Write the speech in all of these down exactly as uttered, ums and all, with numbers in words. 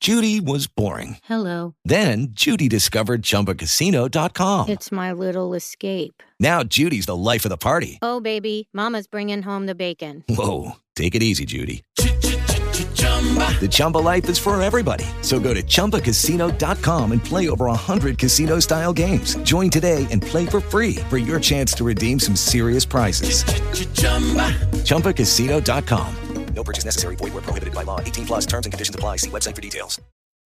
Judy was boring. Hello. Then Judy discovered Chumba Casino dot com. It's my little escape. Now Judy's the life of the party. Oh, baby, mama's bringing home the bacon. Whoa, take it easy, Judy. The Chumba life is for everybody. So go to Chumba Casino dot com and play over one hundred casino-style games. Join today and play for free for your chance to redeem some serious prizes. Chumba Casino dot com. No purchase necessary. Void where prohibited by law. eighteen plus terms and conditions apply. See website for details.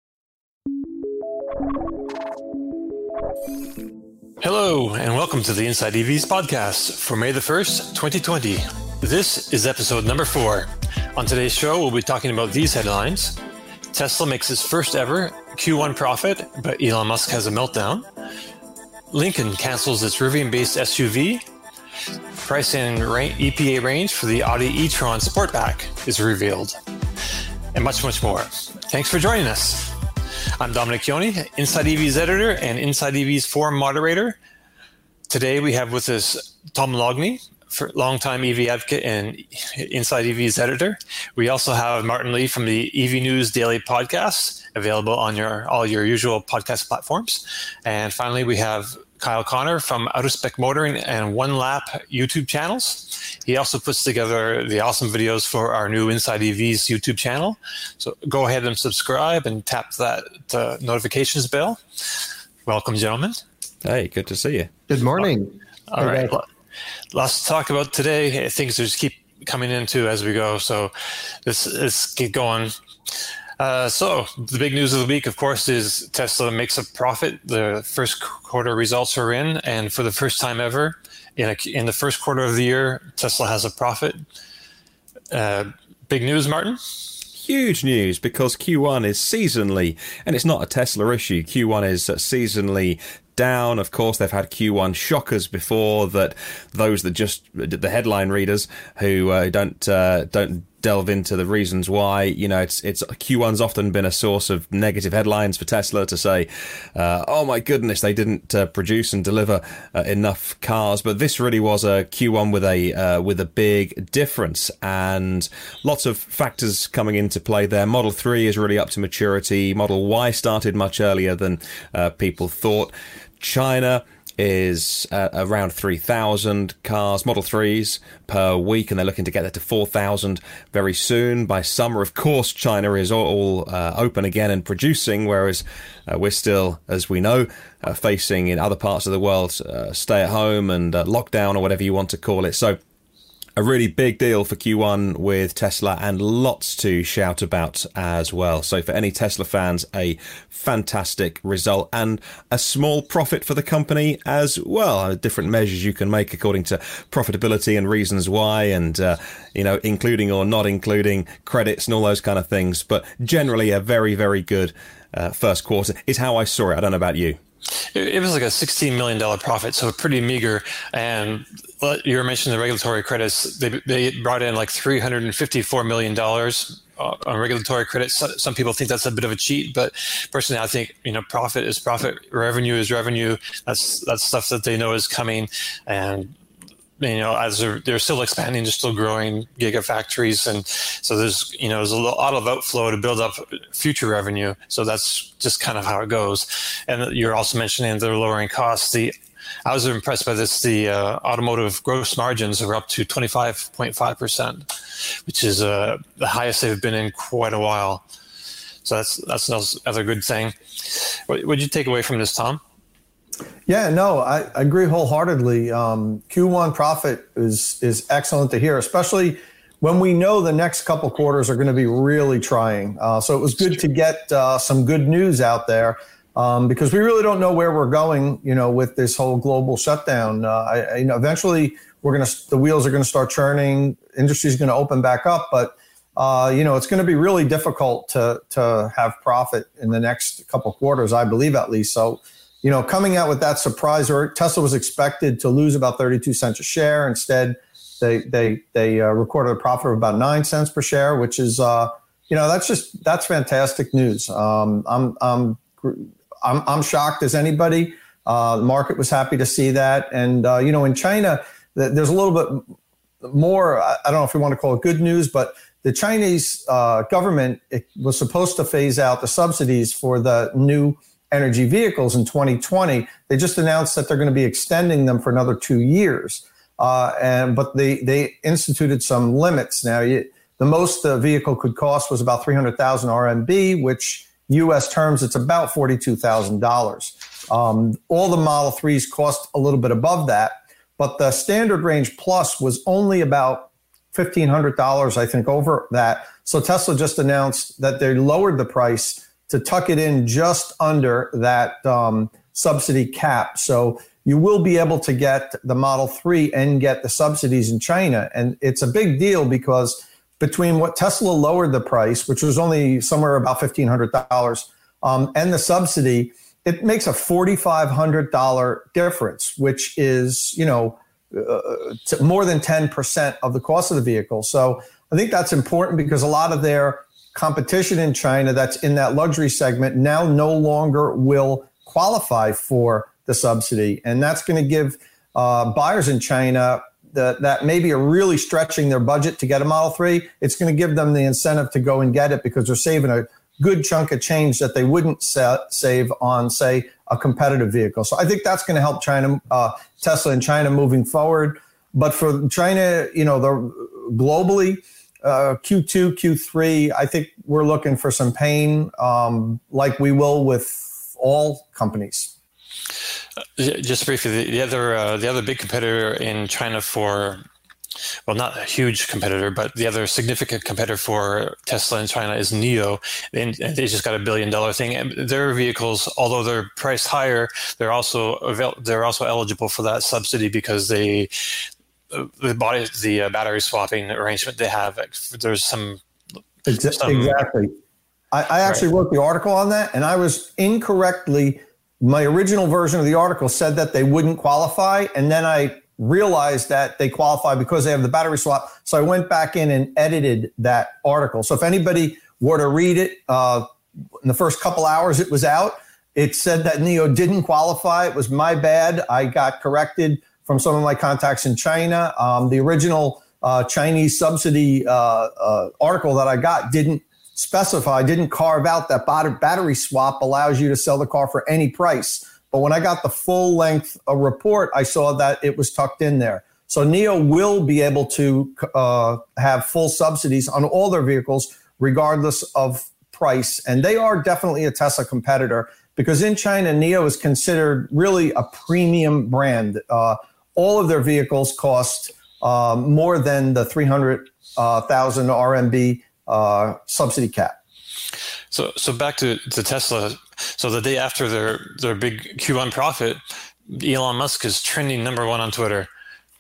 Hello, and welcome to the Inside E Vs podcast for May the first, twenty twenty. This is episode number four. On today's show, we'll be talking about these headlines. Tesla makes its first ever Q one profit, but Elon Musk has a meltdown. Lincoln cancels its Rivian-based S U V. Price and E P A range for the Audi e-tron Sportback is revealed. And much, much more. Thanks for joining us. I'm Dominic Chioni, Inside E V's editor and Inside E V's forum moderator. Today we have with us Tom Loughney, for longtime E V advocate and Inside E V's editor. We also have Martin Lee from the E V News Daily podcast, available on your all your usual podcast platforms. And finally, we have Kyle Connor from Outer Spec Motoring and One Lap YouTube channels. He also puts together the awesome videos for our new Inside E V's YouTube channel. So go ahead and subscribe and tap that uh, notifications bell. Welcome, gentlemen. Hey, good to see you. Good morning. All right. Lots to talk about today. Things just keep coming into as we go. So let's, let's get going. Uh, so the big news of the week, of course, is Tesla makes a profit. The first quarter results are in, and for the first time ever, in, a, in the first quarter of the year, Tesla has a profit. Uh, big news, Martin? Huge news, because Q one is seasonally, and it's not a Tesla issue. Q one is seasonally down. Of course, they've had Q one shockers before that those that just the headline readers who uh, don't uh, don't delve into the reasons why, you know, it's it's Q one's often been a source of negative headlines for Tesla to say, uh, oh my goodness, they didn't uh, produce and deliver uh, enough cars. But this really was a Q one with a uh, with a big difference, and lots of factors coming into play there. Model three is really up to maturity. Model Y started much earlier than uh, people thought. China is uh, around three thousand cars, Model threes per week, and they're looking to get that to four thousand very soon. By summer, of course, China is all, all uh, open again and producing, whereas uh, we're still, as we know, uh, facing in other parts of the world uh, stay at home and uh, lockdown, or whatever you want to call it. So a really big deal for Q one with Tesla, and lots to shout about as well. So for any Tesla fans, a fantastic result and a small profit for the company as well. Different measures you can make according to profitability and reasons why, and uh, you know, including or not including credits and all those kind of things. But generally, a very, very good uh, first quarter is how I saw it. I don't know about you. It was like a sixteen million dollars profit, so pretty meager. And you were mentioning the regulatory credits. They they brought in like three hundred fifty-four million dollars on regulatory credits. Some people think that's a bit of a cheat, but personally, I think, you know, profit is profit, revenue is revenue. That's that's stuff that they know is coming, and you know, as they're, they're still expanding, they're still growing gigafactories, and so there's, you know, there's a lot of outflow to build up future revenue. So that's just kind of how it goes. And you're also mentioning they're lowering costs. The I was impressed by this. The uh, automotive gross margins are up to twenty-five point five percent, which is uh, the highest they've been in quite a while. So that's that's another good thing. What would you take away from this, Tom? Yeah, no, I, I agree wholeheartedly. Um, Q one profit is is excellent to hear, especially when we know the next couple quarters are going to be really trying. Uh, so it was good to get uh, some good news out there, um, because we really don't know where we're going, you know, with this whole global shutdown. Uh, I, I, you know, eventually we're going to the wheels are going to start churning. Industry is going to open back up, but uh, you know, it's going to be really difficult to to have profit in the next couple quarters, I believe, at least. So, you know, coming out with that surprise, or Tesla was expected to lose about thirty-two cents a share. Instead, they they they uh, recorded a profit of about nine cents per share, which is, uh, you know, that's just that's fantastic news. Um, I'm I'm I'm I'm shocked as anybody. Uh, the market was happy to see that, and uh, you know, in China, there's a little bit more. I don't know if we want to call it good news, but the Chinese uh, government was supposed to phase out the subsidies for the new energy vehicles in twenty twenty. They just announced that they're going to be extending them for another two years. Uh, and but they they instituted some limits. Now, you, the most the vehicle could cost was about three hundred thousand R M B, which U S terms, it's about forty-two thousand dollars. Um, all the Model threes cost a little bit above that, but the Standard Range Plus was only about fifteen hundred dollars, I think, over that. So Tesla just announced that they lowered the price to tuck it in just under that um, subsidy cap. So you will be able to get the Model three and get the subsidies in China. And it's a big deal because between what Tesla lowered the price, which was only somewhere about fifteen hundred dollars, um, and the subsidy, it makes a four thousand five hundred dollars difference, which is, you know, uh, more than ten percent of the cost of the vehicle. So I think that's important because a lot of their competition in China that's in that luxury segment now no longer will qualify for the subsidy. And that's going to give uh, buyers in China that, that maybe are really stretching their budget to get a Model three. It's going to give them the incentive to go and get it because they're saving a good chunk of change that they wouldn't sa- save on, say, a competitive vehicle. So I think that's going to help China, uh, Tesla in China moving forward. But for China, you know, the globally, Uh, Q two, Q three, I think we're looking for some pain, um, like we will with all companies. Uh, just briefly, the, the other uh, the other big competitor in China for, well, not a huge competitor, but the other significant competitor for Tesla in China is NIO. And they just got a billion dollar thing. And their vehicles, although they're priced higher, they're also avail- they're also eligible for that subsidy because they. The body, the uh, battery swapping arrangement they have. There's some, some exactly. I, I actually right. wrote the article on that, and I was incorrectly. My original version of the article said that they wouldn't qualify, and then I realized that they qualify because they have the battery swap. So I went back in and edited that article. So if anybody were to read it, uh, in the first couple hours it was out, it said that NIO didn't qualify. It was my bad. I got corrected from some of my contacts in China. Um, the original uh, Chinese subsidy uh, uh, article that I got didn't specify, didn't carve out that battery swap allows you to sell the car for any price. But when I got the full length uh, report, I saw that it was tucked in there. So NIO will be able to uh, have full subsidies on all their vehicles, regardless of price. And they are definitely a Tesla competitor because in China, NIO is considered really a premium brand. Uh, All of their vehicles cost uh, more than the three hundred thousand R M B uh, subsidy cap. So, so back to, to Tesla. So the day after their their big Q one profit, Elon Musk is trending number one on Twitter.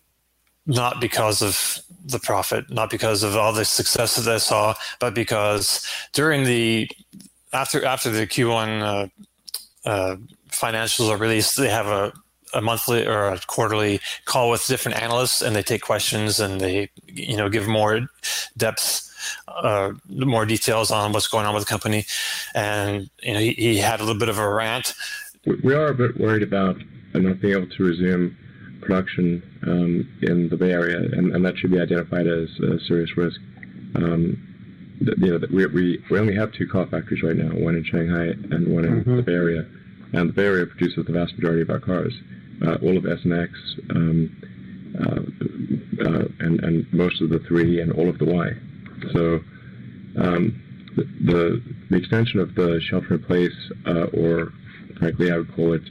Not because of the profit, not because of all the success that I saw, but because during the after after the Q one uh, uh, financials are released, they have a a monthly or a quarterly call with different analysts, and they take questions and they, you know, give more depth, uh, more details on what's going on with the company. And, you know, he, he had a little bit of a rant. We are a bit worried about not being able to resume production um, in the Bay Area, and, and that should be identified as a serious risk. Um, you know, we, we, we only have two car factories right now, one in Shanghai and one in mm-hmm. the Bay Area. And the Bay Area produces the vast majority of our cars. Uh, all of S and X, um, uh, uh, and, and most of the three, and all of the Y. So um, the, the the extension of the shelter-in-place, uh, or frankly, I would call it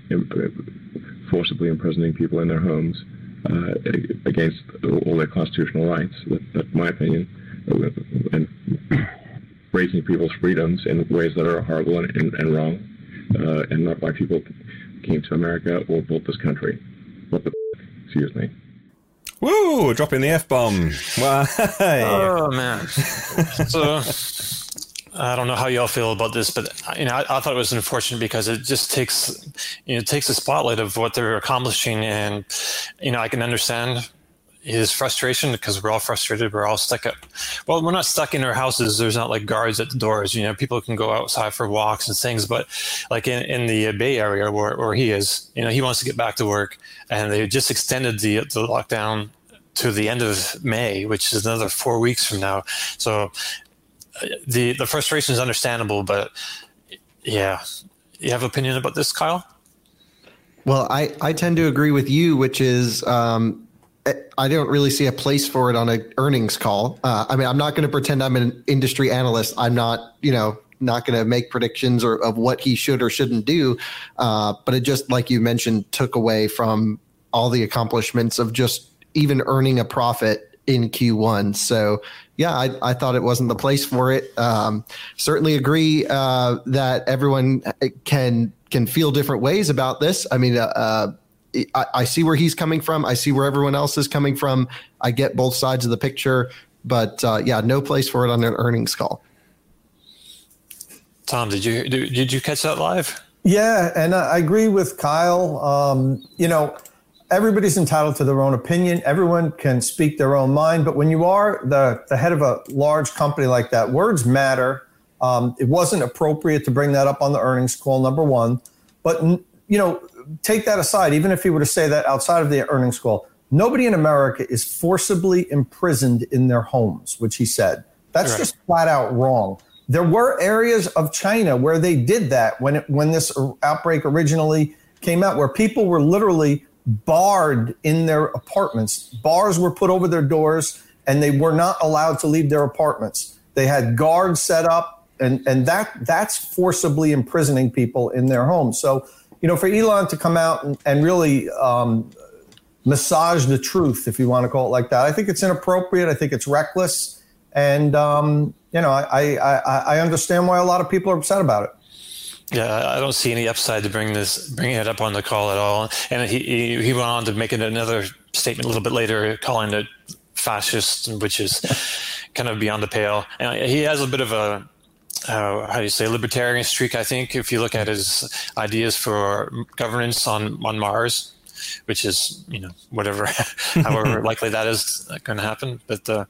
im- forcibly imprisoning people in their homes uh, against all their constitutional rights, that, that's my opinion, and breaking people's freedoms in ways that are horrible and, and, and wrong, uh, and not why people came to America or built this country. What the f***? Excuse me. Woo! Dropping the F-bomb. Wow. Oh, man. So, I don't know how y'all feel about this, but you know, I, I thought it was unfortunate because it just takes, you know, it takes the spotlight of what they're accomplishing, and you know, I can understand his frustration because we're all frustrated. We're all stuck up. Well, we're not stuck in our houses. There's not like guards at the doors. You know, people can go outside for walks and things. But like in, in the Bay Area where, where he is, you know, he wants to get back to work, and they just extended the the lockdown to the end of May, which is another four weeks from now. So uh, the the frustration is understandable, but yeah, you have an opinion about this, Kyle? Well, I, I tend to agree with you, which is um, I don't really see a place for it on an earnings call. Uh, I mean, I'm not going to pretend I'm an industry analyst. I'm not, you know, not going to make predictions or of what he should or shouldn't do. Uh, but it just, like you mentioned, took away from all the accomplishments of just even earning a profit in Q one. So yeah, I, I thought it wasn't the place for it. Um, certainly agree uh, that everyone can can feel different ways about this. I mean, uh, uh, I, I see where he's coming from. I see where everyone else is coming from. I get both sides of the picture, but uh, yeah, no place for it on an earnings call. Tom, did you did you catch that live? Yeah, and I agree with Kyle. Um, you know, everybody's entitled to their own opinion. Everyone can speak their own mind. But when you are the, the head of a large company like that, words matter. Um, it wasn't appropriate to bring that up on the earnings call, number one. But, you know, take that aside. Even if he were to say that outside of the earnings call, nobody in America is forcibly imprisoned in their homes, which he said. That's right. Just flat out wrong. There were areas of China where they did that when it, when this outbreak originally came out, where people were literally barred in their apartments. Bars were put over their doors, and they were not allowed to leave their apartments. They had guards set up, and, and that that's forcibly imprisoning people in their homes. So, you know, for Elon to come out and, and really um, massage the truth, if you want to call it like that, I think it's inappropriate. I think it's reckless. And, um, you know, I, I, I understand why a lot of people are upset about it. Yeah, I don't see any upside to bring this, bringing it up on the call at all. And he he, he went on to make another statement a little bit later, calling it fascist, which is kind of beyond the pale. And he has a bit of a, uh, how do you say, libertarian streak, I think, if you look at his ideas for governance on, on Mars, which is, you know, whatever, however likely that is going to happen. But, uh,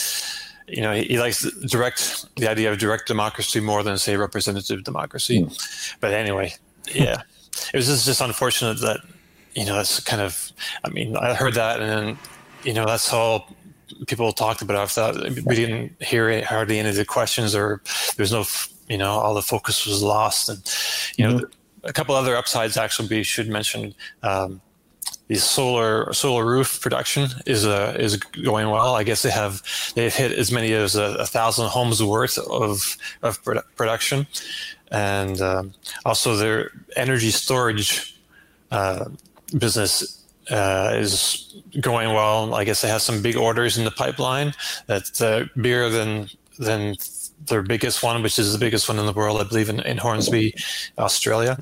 you know, he, he likes direct the idea of direct democracy more than, say, representative democracy. Mm. But anyway, yeah, it was just, just unfortunate that, you know, that's kind of, I mean, I heard that, and then, you know, that's all people talked about after that. We didn't hear hardly any of the questions, or there was no, you know, all the focus was lost. And, you know, mm-hmm. a couple other upsides actually we should mention. Um, The solar solar roof production is uh, is going well. I guess they have they've hit as many as a, a thousand homes worth of of produ- production, and um, also their energy storage uh, business uh, is going well. I guess they have some big orders in the pipeline that's uh, bigger than than their biggest one, which is the biggest one in the world, I believe, in, in Hornsby, Australia.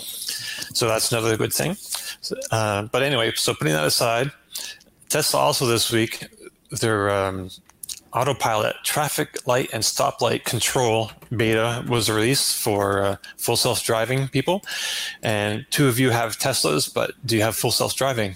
So that's another good thing. Uh, but anyway, so putting that aside, Tesla also this week, their um, autopilot traffic light and stoplight control beta was released for uh, full self-driving people. And two of you have Teslas, but do you have full self-driving?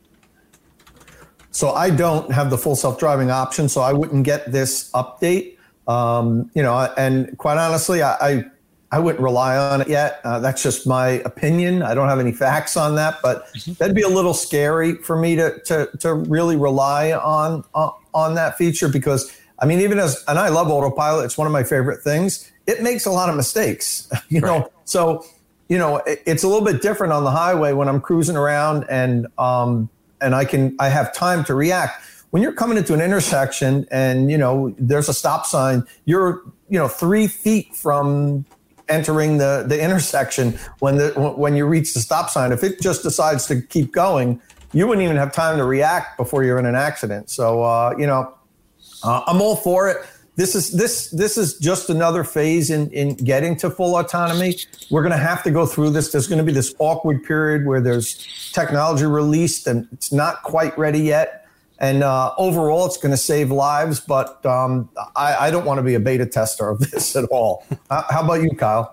So I don't have the full self-driving option, so I wouldn't get this update. Um, you know, and quite honestly, I, I I wouldn't rely on it yet. Uh, that's just my opinion. I don't have any facts on that, but mm-hmm. that'd be a little scary for me to to to really rely on on, on that feature, because I mean, even as, and I love autopilot, it's one of my favorite things. It makes a lot of mistakes, you right. know. So, you know, it, it's a little bit different on the highway when I'm cruising around and um and I can I have time to react. When you're coming into an intersection and, you know, there's a stop sign, you're, you know, three feet from entering the, the intersection when the when you reach the stop sign. If it just decides to keep going, you wouldn't even have time to react before you're in an accident. So, uh, you know, uh, I'm all for it. This is this this is just another phase in, in getting to full autonomy. We're going to have to go through this. There's going to be this awkward period where there's technology released and it's not quite ready yet. And uh, overall, it's going to save lives, but um, I, I don't want to be a beta tester of this at all. Uh, how about you, Kyle?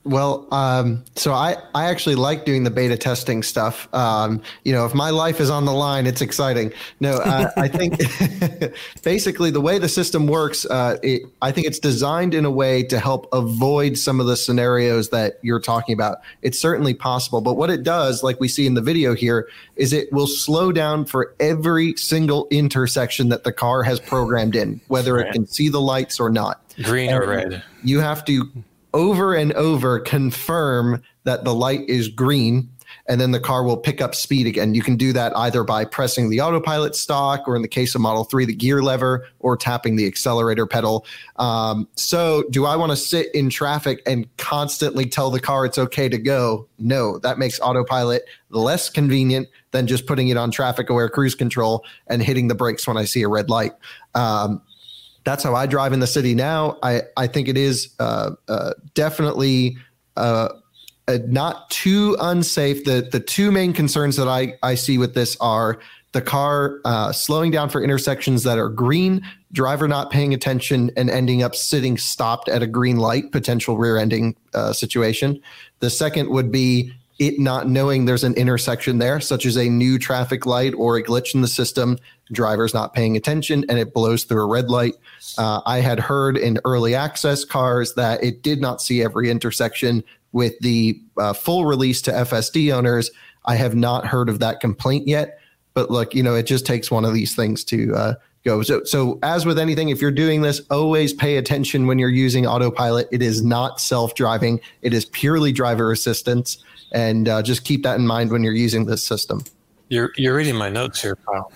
Well, um, so I, I actually like doing the beta testing stuff. Um, you know, if my life is on the line, it's exciting. No, uh, I think basically the way the system works, uh, it, I think it's designed in a way to help avoid some of the scenarios that you're talking about. It's certainly possible, but what it does, like we see in the video here, is it will slow down for every single intersection that the car has programmed in, whether right. it can see the lights or not. Green and or red. You have to over and over confirm that the light is green, and then the car will pick up speed again. You can do that either by pressing the autopilot stalk, or in the case of Model three, the gear lever, or tapping the accelerator pedal. Um, so do I want to sit in traffic and constantly tell the car it's okay to go? No, that makes autopilot less convenient than just putting it on traffic aware cruise control and hitting the brakes when I see a red light. Um, That's how I drive in the city now. I, I think it is uh, uh, definitely uh, uh, not too unsafe. The the two main concerns that I, I see with this are the car uh, slowing down for intersections that are green, driver not paying attention and ending up sitting stopped at a green light, potential rear-ending uh, situation. The second would be it not knowing there's an intersection there, such as a new traffic light or a glitch in the system, driver's not paying attention, and it blows through a red light. Uh, I had heard in early access cars that it did not see every intersection. With the uh, full release to F S D owners, I have not heard of that complaint yet. But look, you know, it just takes one of these things to uh, go. So, so as with anything, if you're doing this, always pay attention when you're using autopilot. It is not self-driving. It is purely driver assistance. And uh, just keep that in mind when you're using this system. You're you're reading my notes here, Kyle.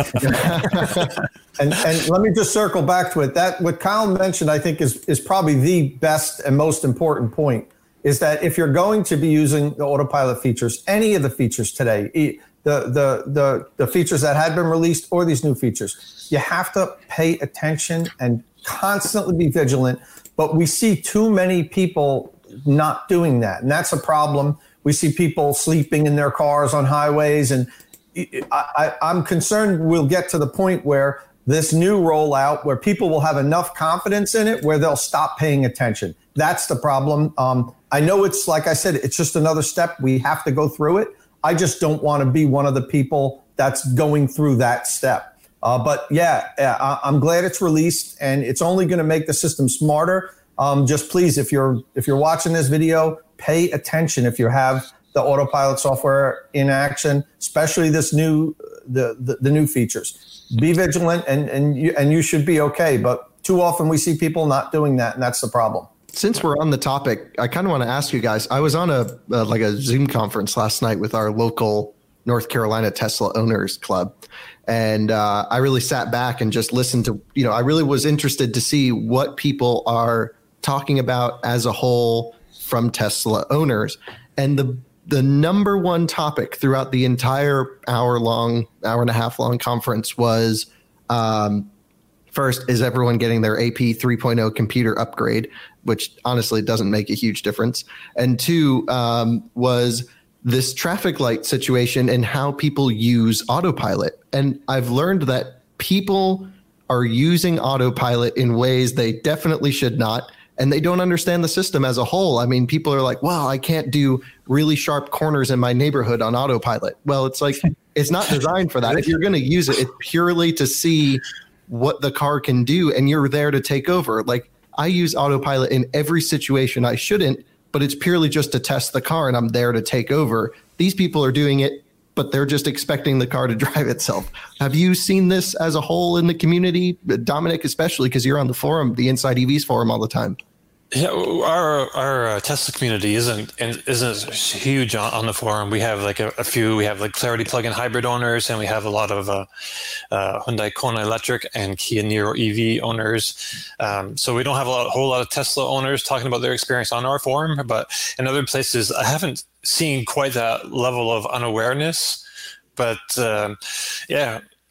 and and let me just circle back to it. That what Kyle mentioned, I think, is is probably the best and most important point. Is that if you're going to be using the autopilot features, any of the features today, the the the the features that had been released or these new features, you have to pay attention and constantly be vigilant. But we see too many people not doing that, and that's a problem. We see people sleeping in their cars on highways, and I, I, I'm concerned we'll get to the point where this new rollout, where people will have enough confidence in it, where they'll stop paying attention. That's the problem. Um, I know it's, like I said, it's just another step. We have to go through it. I just don't want to be one of the people that's going through that step. Uh, but yeah, I, I'm glad it's released, and it's only going to make the system smarter. Um, just please, if you're if you're watching this video, pay attention if you have the autopilot software in action, especially this new the, the, the new features. Be vigilant, and and you, and you should be okay. But too often we see people not doing that, and that's the problem. Since we're on the topic, I kind of want to ask you guys. I was on a uh, like a Zoom conference last night with our local North Carolina Tesla Owners Club, and uh, I really sat back and just listened to. You know, I really was interested to see what people are talking about as a whole from Tesla owners. And the the number one topic throughout the entire hour long, hour and a half long conference was, um, first, is everyone getting their A P three point oh computer upgrade, which honestly doesn't make a huge difference. And two, um, was this traffic light situation and how people use autopilot. And I've learned that people are using autopilot in ways they definitely should not. And they don't understand the system as a whole. I mean, people are like, well, I can't do really sharp corners in my neighborhood on autopilot. Well, it's like, it's not designed for that. If you're going to use it, it's purely to see what the car can do, and you're there to take over. Like, I use autopilot in every situation I shouldn't, but it's purely just to test the car, and I'm there to take over. These people are doing it, but they're just expecting the car to drive itself. Have you seen this as a whole in the community? Dominic, especially because you're on the forum, the Inside E Vs forum all the time. Yeah, our our uh, Tesla community isn't isn't huge on, on the forum. We have like a, a few. We have like Clarity plug-in hybrid owners, and we have a lot of uh, uh, Hyundai Kona Electric and Kia Niro E V owners. Um, so we don't have a, lot, a whole lot of Tesla owners talking about their experience on our forum. But in other places, I haven't seen quite that level of unawareness. But um, yeah.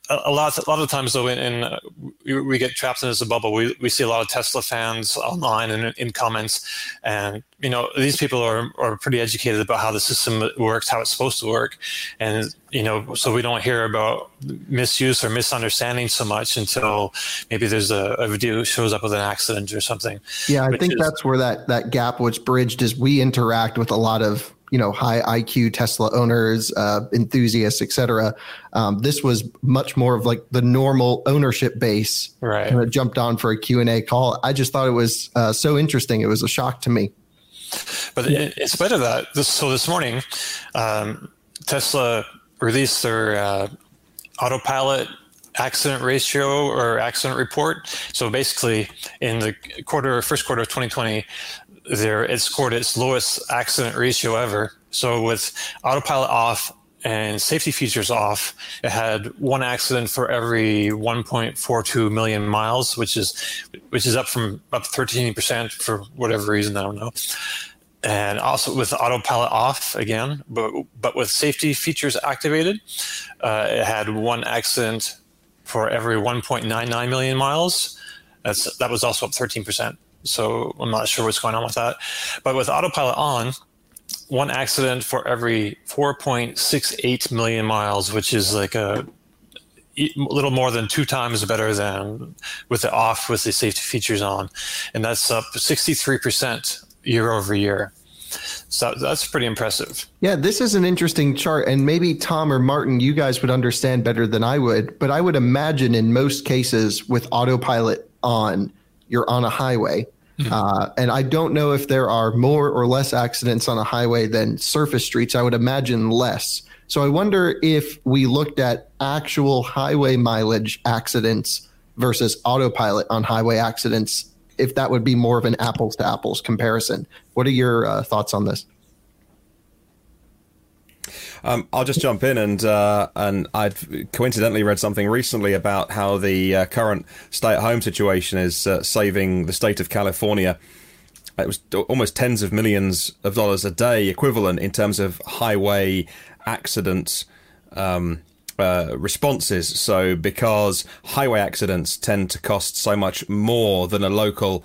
a, a lot, a lot of times though, in, in uh, we, we get trapped in this bubble. We we see a lot of Tesla fans online and in, in comments, and you know these people are are pretty educated about how the system works, how it's supposed to work, and you know so we don't hear about misuse or misunderstanding so much until maybe there's a, a video shows up with an accident or something. Yeah, I think is, that's where that that gap was bridged. Is we interact with a lot of you know, high I Q Tesla owners, uh, enthusiasts, et cetera. Um, this was much more of like the normal ownership base. Right. And it jumped on for a Q and A call. I just thought it was uh, so interesting. It was a shock to me. But yeah. in, in spite of that, this, so this morning, um, Tesla released their uh, autopilot accident ratio or accident report. So basically, in the quarter, first quarter of twenty twenty, there it scored its lowest accident ratio ever. So with autopilot off and safety features off, it had one accident for every one point four two million miles, which is which is up from up thirteen percent for whatever reason, I don't know. And also with autopilot off again, but but with safety features activated, uh, it had one accident for every one point nine nine million miles. That's that was also up thirteen percent. So I'm not sure what's going on with that. But with autopilot on, one accident for every four point six eight million miles, which is like a little more than two times better than with it off with the safety features on. And that's up sixty-three percent year over year. So that's pretty impressive. Yeah, this is an interesting chart. And maybe Tom or Martin, you guys would understand better than I would. But I would imagine in most cases with autopilot on, you're on a highway. Mm-hmm. Uh, and I don't know if there are more or less accidents on a highway than surface streets. I would imagine less. So I wonder if we looked at actual highway mileage accidents versus autopilot on highway accidents, if that would be more of an apples to apples comparison. What are your uh, thoughts on this? Um, I'll just jump in and uh, and I'd coincidentally read something recently about how the uh, current stay-at-home situation is uh, saving the state of California. It was almost tens of millions of dollars a day equivalent in terms of highway accident um, uh, responses. So because highway accidents tend to cost so much more than a local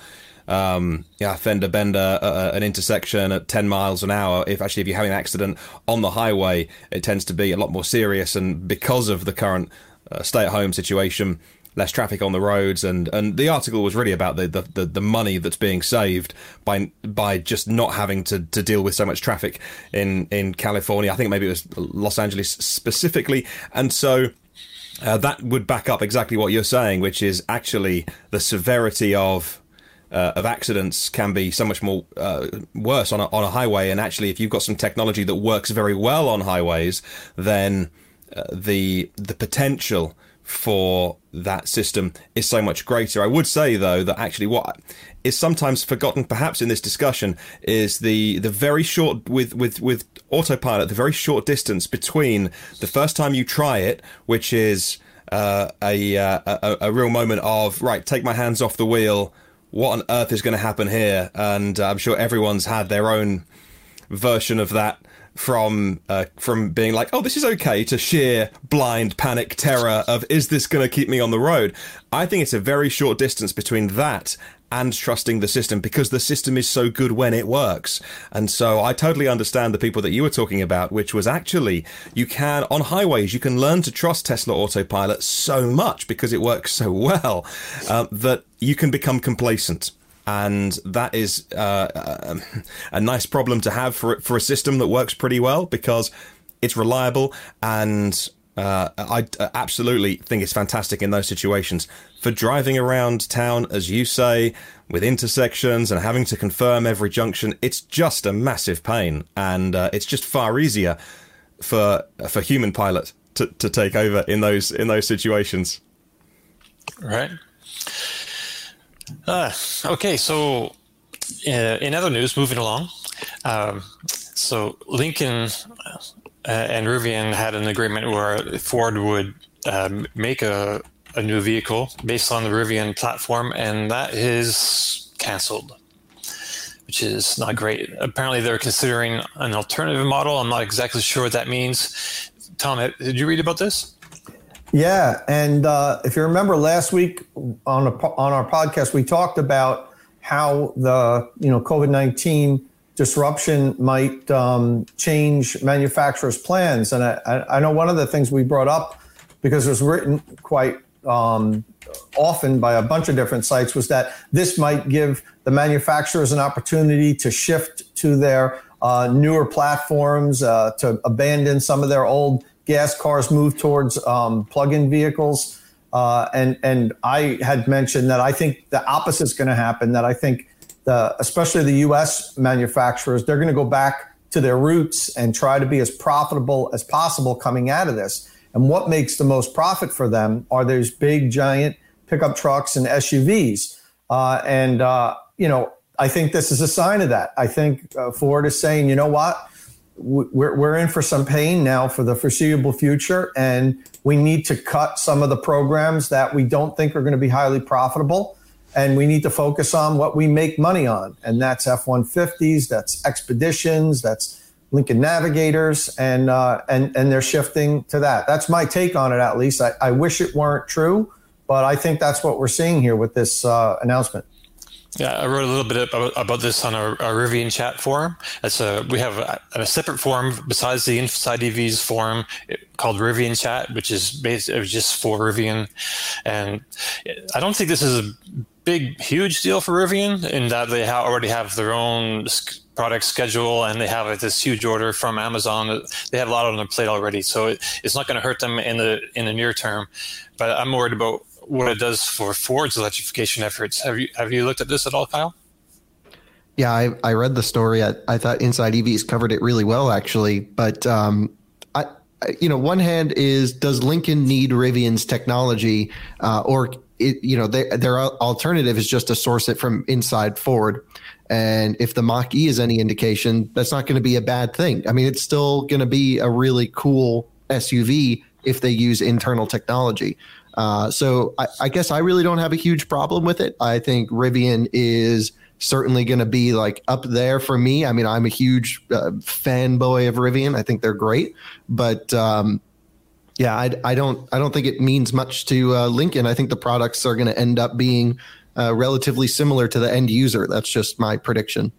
Um, yeah, fender bender, uh, an intersection at ten miles an hour. If actually, if you have an accident on the highway, it tends to be a lot more serious. And because of the current uh, stay-at-home situation, less traffic on the roads. And, and the article was really about the, the, the, the money that's being saved by by just not having to, to deal with so much traffic in, in California. I think maybe it was Los Angeles specifically. And so uh, that would back up exactly what you're saying, which is actually the severity of Uh, of accidents can be so much more uh, worse on a, on a highway. And actually, if you've got some technology that works very well on highways, then uh, the the potential for that system is so much greater. I would say, though, that actually what is sometimes forgotten, perhaps in this discussion, is the the very short with with with autopilot, the very short distance between the first time you try it, which is uh, a, uh, a a real moment of right, take my hands off the wheel. What on earth is going to happen here? And uh, I'm sure everyone's had their own version of that, from uh, from being like, oh, this is okay, to sheer blind panic terror of, is this going to keep me on the road? I think it's a very short distance between that and trusting the system, because the system is so good when it works. And so I totally understand the people that you were talking about, which was actually, you can, on highways, you can learn to trust Tesla Autopilot so much because it works so well uh, that you can become complacent. And that is uh, a, a nice problem to have for for a system that works pretty well, because it's reliable. And uh, I absolutely think it's fantastic in those situations. For driving around town, as you say, with intersections and having to confirm every junction, it's just a massive pain. And uh, it's just far easier for for human pilot to, to take over in those in those situations. Right. Uh, okay, so uh, in other news, moving along, um, so Lincoln uh, and Rivian had an agreement where Ford would um, make a, a new vehicle based on the Rivian platform, and that is canceled, which is not great. Apparently, they're considering an alternative model. I'm not exactly sure what that means. Tom, did you read about this? Yeah, and uh, if you remember last week on a, on our podcast, we talked about how the you know COVID nineteen disruption might um, change manufacturers' plans, and I, I know one of the things we brought up, because it was written quite um, often by a bunch of different sites, was that this might give the manufacturers an opportunity to shift to their uh, newer platforms, uh, to abandon some of their old gas cars, move towards um, plug-in vehicles. Uh, and, and I had mentioned that I think the opposite is going to happen, that I think the, especially the U S manufacturers, they're going to go back to their roots and try to be as profitable as possible coming out of this. And what makes the most profit for them are those big, giant pickup trucks and S U Vs. Uh, and, uh, you know, I think this is a sign of that. I think uh, Ford is saying, you know what? We're, we're in for some pain now for the foreseeable future, and we need to cut some of the programs that we don't think are going to be highly profitable, and we need to focus on what we make money on, and that's F one fifties, that's Expeditions, that's Lincoln Navigators, and uh, and and they're shifting to that. That's my take on it, at least. I, I wish it weren't true, but I think that's what we're seeing here with this uh, announcement. Yeah, I wrote a little bit about, about this on our, our Rivian chat forum. It's a, we have a, a separate forum besides the Inside E Vs forum called Rivian Chat, which is based, just for Rivian. And I don't think this is a big, huge deal for Rivian in that they ha- already have their own product schedule and they have like, this huge order from Amazon. They have a lot on their plate already, so it, it's not going to hurt them in the in the near term. But I'm worried about what it does for Ford's electrification efforts. Have you have you looked at this at all, Kyle? Yeah, I, I read the story. I, I thought Inside E Vs covered it really well, actually. But um, I, I, you know, one hand is, does Lincoln need Rivian's technology, uh, or it, you know, they, their alternative is just to source it from inside Ford. And if the Mach-E is any indication, that's not going to be a bad thing. I mean, it's still going to be a really cool S U V if they use internal technology. Uh, so I, I guess I really don't have a huge problem with it. I think Rivian is certainly going to be like up there for me. I mean, I'm a huge uh, fanboy of Rivian. I think they're great, but um, yeah, I, I don't I don't think it means much to uh, Lincoln. I think the products are going to end up being uh, relatively similar to the end user. That's just my prediction.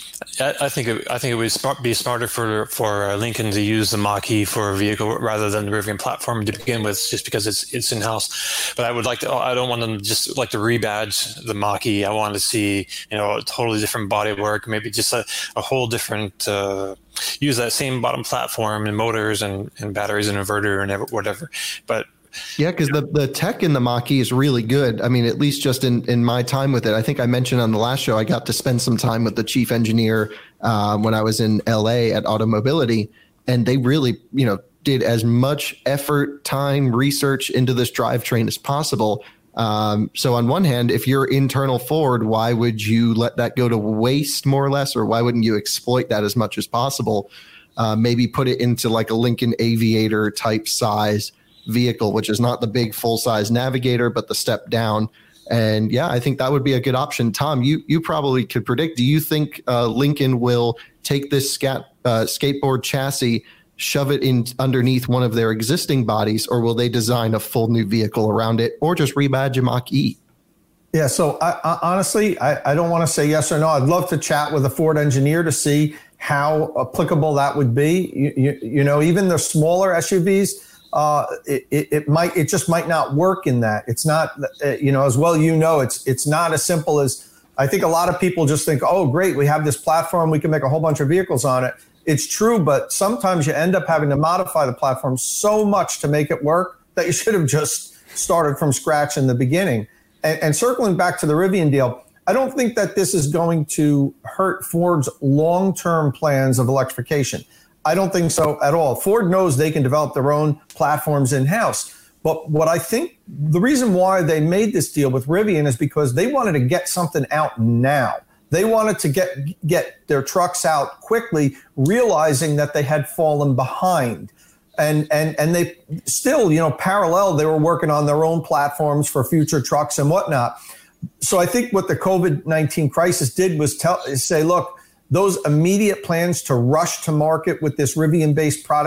I think it, I think it would smart, be smarter for for Lincoln to use the Mach-E for a vehicle rather than the Rivian platform to begin with, just because it's it's in house. But I would like to. I don't want them to just like to rebadge the Mach-E. I want to see you know a totally different bodywork, maybe just a, a whole different. Uh, use that same bottom platform and motors and, and batteries and inverter and whatever. But yeah, because the, the tech in the Mach-E is really good. I mean, at least just in, in my time with it, I think I mentioned on the last show, I got to spend some time with the chief engineer uh, when I was in L A at Automobility, and they really, you know, did as much effort, time, research into this drivetrain as possible. Um, so on one hand, if you're internal Ford, why would you let that go to waste more or less, or why wouldn't you exploit that as much as possible? Uh, maybe put it into like a Lincoln Aviator type size vehicle, which is not the big full-size Navigator, but the step down. And yeah, I think that would be a good option. Tom, you you probably could predict. Do you think uh, Lincoln will take this scat, uh, skateboard chassis, shove it in underneath one of their existing bodies, or will they design a full new vehicle around it, or just rebadge a Mach-E? Yeah, so I, I, honestly, I, I don't want to say yes or no. I'd love to chat with a Ford engineer to see how applicable that would be. You, you, you know, even the smaller S U Vs, Uh, it, it, it might, it just might not work in that. It's not, uh, you know, as well, you know, it's, it's not as simple as, I think a lot of people just think, oh, great, we have this platform, we can make a whole bunch of vehicles on it. It's true, but sometimes you end up having to modify the platform so much to make it work that you should have just started from scratch in the beginning. And, and circling back to the Rivian deal, I don't think that this is going to hurt Ford's long-term plans of electrification. I don't think so at all. Ford knows they can develop their own platforms in-house. But what I think the reason why they made this deal with Rivian is because they wanted to get something out now. They wanted to get get their trucks out quickly, realizing that they had fallen behind. And and and they still, you know, parallel, they were working on their own platforms for future trucks and whatnot. So I think what the COVID nineteen crisis did was tell say, look, those immediate plans to rush to market with this Rivian-based product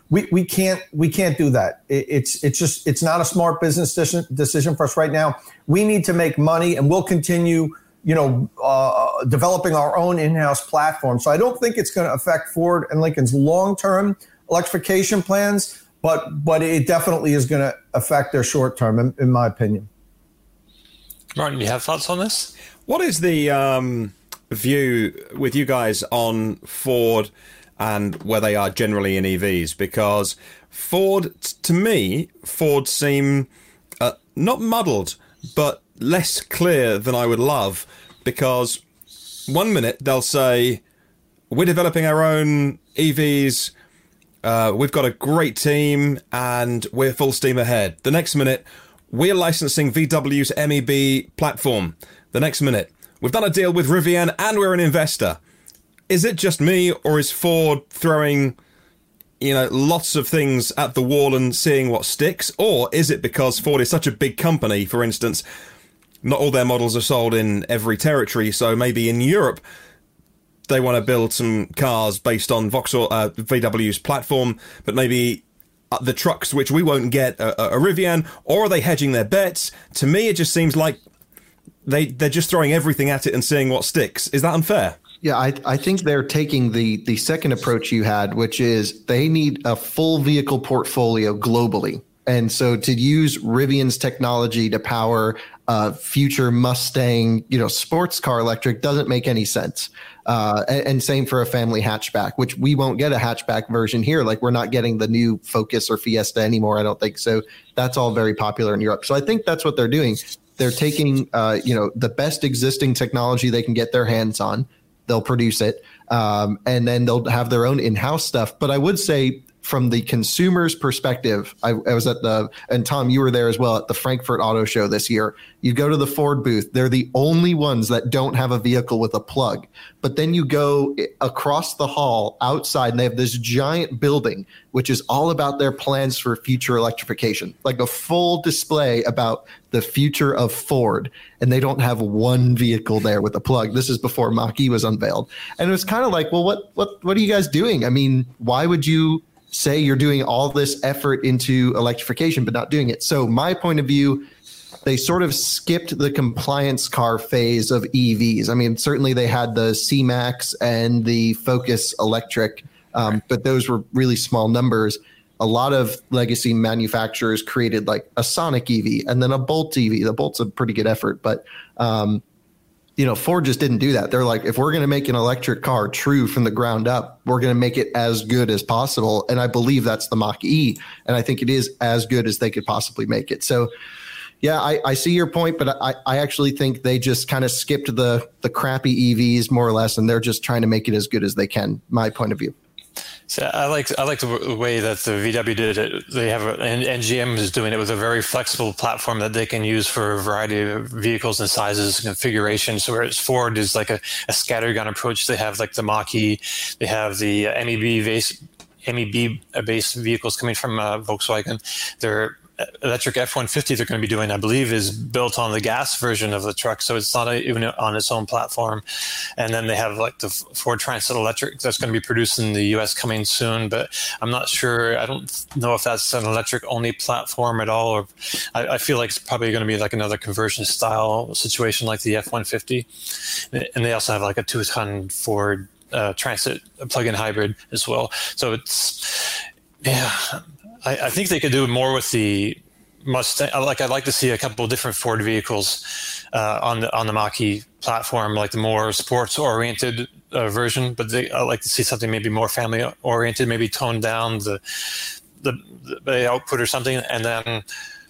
we we can't we can't do that. It, it's it's just it's not a smart business decision decision for us right now. We need to make money, and we'll continue, you know, uh, developing our own in-house platform. So I don't think it's going to affect Ford and Lincoln's long-term electrification plans, but but it definitely is going to affect their short-term, in, in my opinion. Martin, you have thoughts on this? What is the um, view with you guys on Ford and where they are generally in E Vs? Because Ford, to me, Ford seem uh, not muddled, but less clear than I would love. Because one minute they'll say, we're developing our own E Vs, uh, we've got a great team, and we're full steam ahead. The next minute, we're licensing V W's M E B platform. The next minute, we've done a deal with Rivian and we're an investor. Is it just me, or is Ford throwing, you know, lots of things at the wall and seeing what sticks? Or is it because Ford is such a big company, for instance, not all their models are sold in every territory, so maybe in Europe they want to build some cars based on Vauxhall, uh, V W's platform, but maybe the trucks which we won't get a, a Rivian, or are they hedging their bets? To me, it just seems like they, they're just throwing everything at it and seeing what sticks. Is that unfair? Yeah, I, I think they're taking the the second approach you had, which is they need a full vehicle portfolio globally. And so to use Rivian's technology to power uh, future Mustang, you know, sports car electric doesn't make any sense. Uh, and, and same for a family hatchback, which we won't get a hatchback version here. Like we're not getting the new Focus or Fiesta anymore, I don't think. So that's all very popular in Europe. So I think that's what they're doing. They're taking, uh, you know, the best existing technology they can get their hands on. They'll produce it, um, and then they'll have their own in-house stuff. But I would say from the consumer's perspective, I, I was at the, and Tom, you were there as well at the Frankfurt Auto Show this year. You go to the Ford booth, they're the only ones that don't have a vehicle with a plug. But then you go across the hall outside and they have this giant building, which is all about their plans for future electrification, like a full display about the future of Ford. And they don't have one vehicle there with a plug. This is before Mach-E was unveiled. And it was kind of like, well, what, what, what are you guys doing? I mean, why would you say you're doing all this effort into electrification, but not doing it? So my point of view, they sort of skipped the compliance car phase of E Vs. I mean, certainly they had the C-Max and the Focus electric, um, but those were really small numbers. A lot of legacy manufacturers created like a Sonic E V and then a Bolt E V. The Bolt's a pretty good effort, but um, you know, Ford just didn't do that. They're like, if we're going to make an electric car true from the ground up, we're going to make it as good as possible. And I believe that's the Mach-E. And I think it is as good as they could possibly make it. So, yeah, I, I see your point, but I, I actually think they just kind of skipped the the crappy E Vs more or less, and they're just trying to make it as good as they can, my point of view. So I like I like the way that the V W did it. They have a, and, and G M is doing it with a very flexible platform that they can use for a variety of vehicles and sizes and configurations. So whereas Ford is like a, a scattergun approach, they have like the Mach-E, they have the M E B base M E B based vehicles coming from uh, Volkswagen. They're electric F one fifty they're going to be doing, I believe, is built on the gas version of the truck, so it's not a, even on its own platform. And then they have like the Ford Transit Electric that's going to be produced in the U S coming soon, but I'm not sure. I don't know if that's an electric only platform at all, or I, I feel like it's probably going to be like another conversion style situation like the F one fifty. And they also have like a two-ton Ford uh, Transit plug-in hybrid as well. So it's, yeah, I, I think they could do more with the Mustang. Like, I'd like to see a couple of different Ford vehicles uh, on the on the Mach-E platform, like the more sports-oriented uh, version. But they, I'd like to see something maybe more family-oriented, maybe tone down the the, the output or something. And then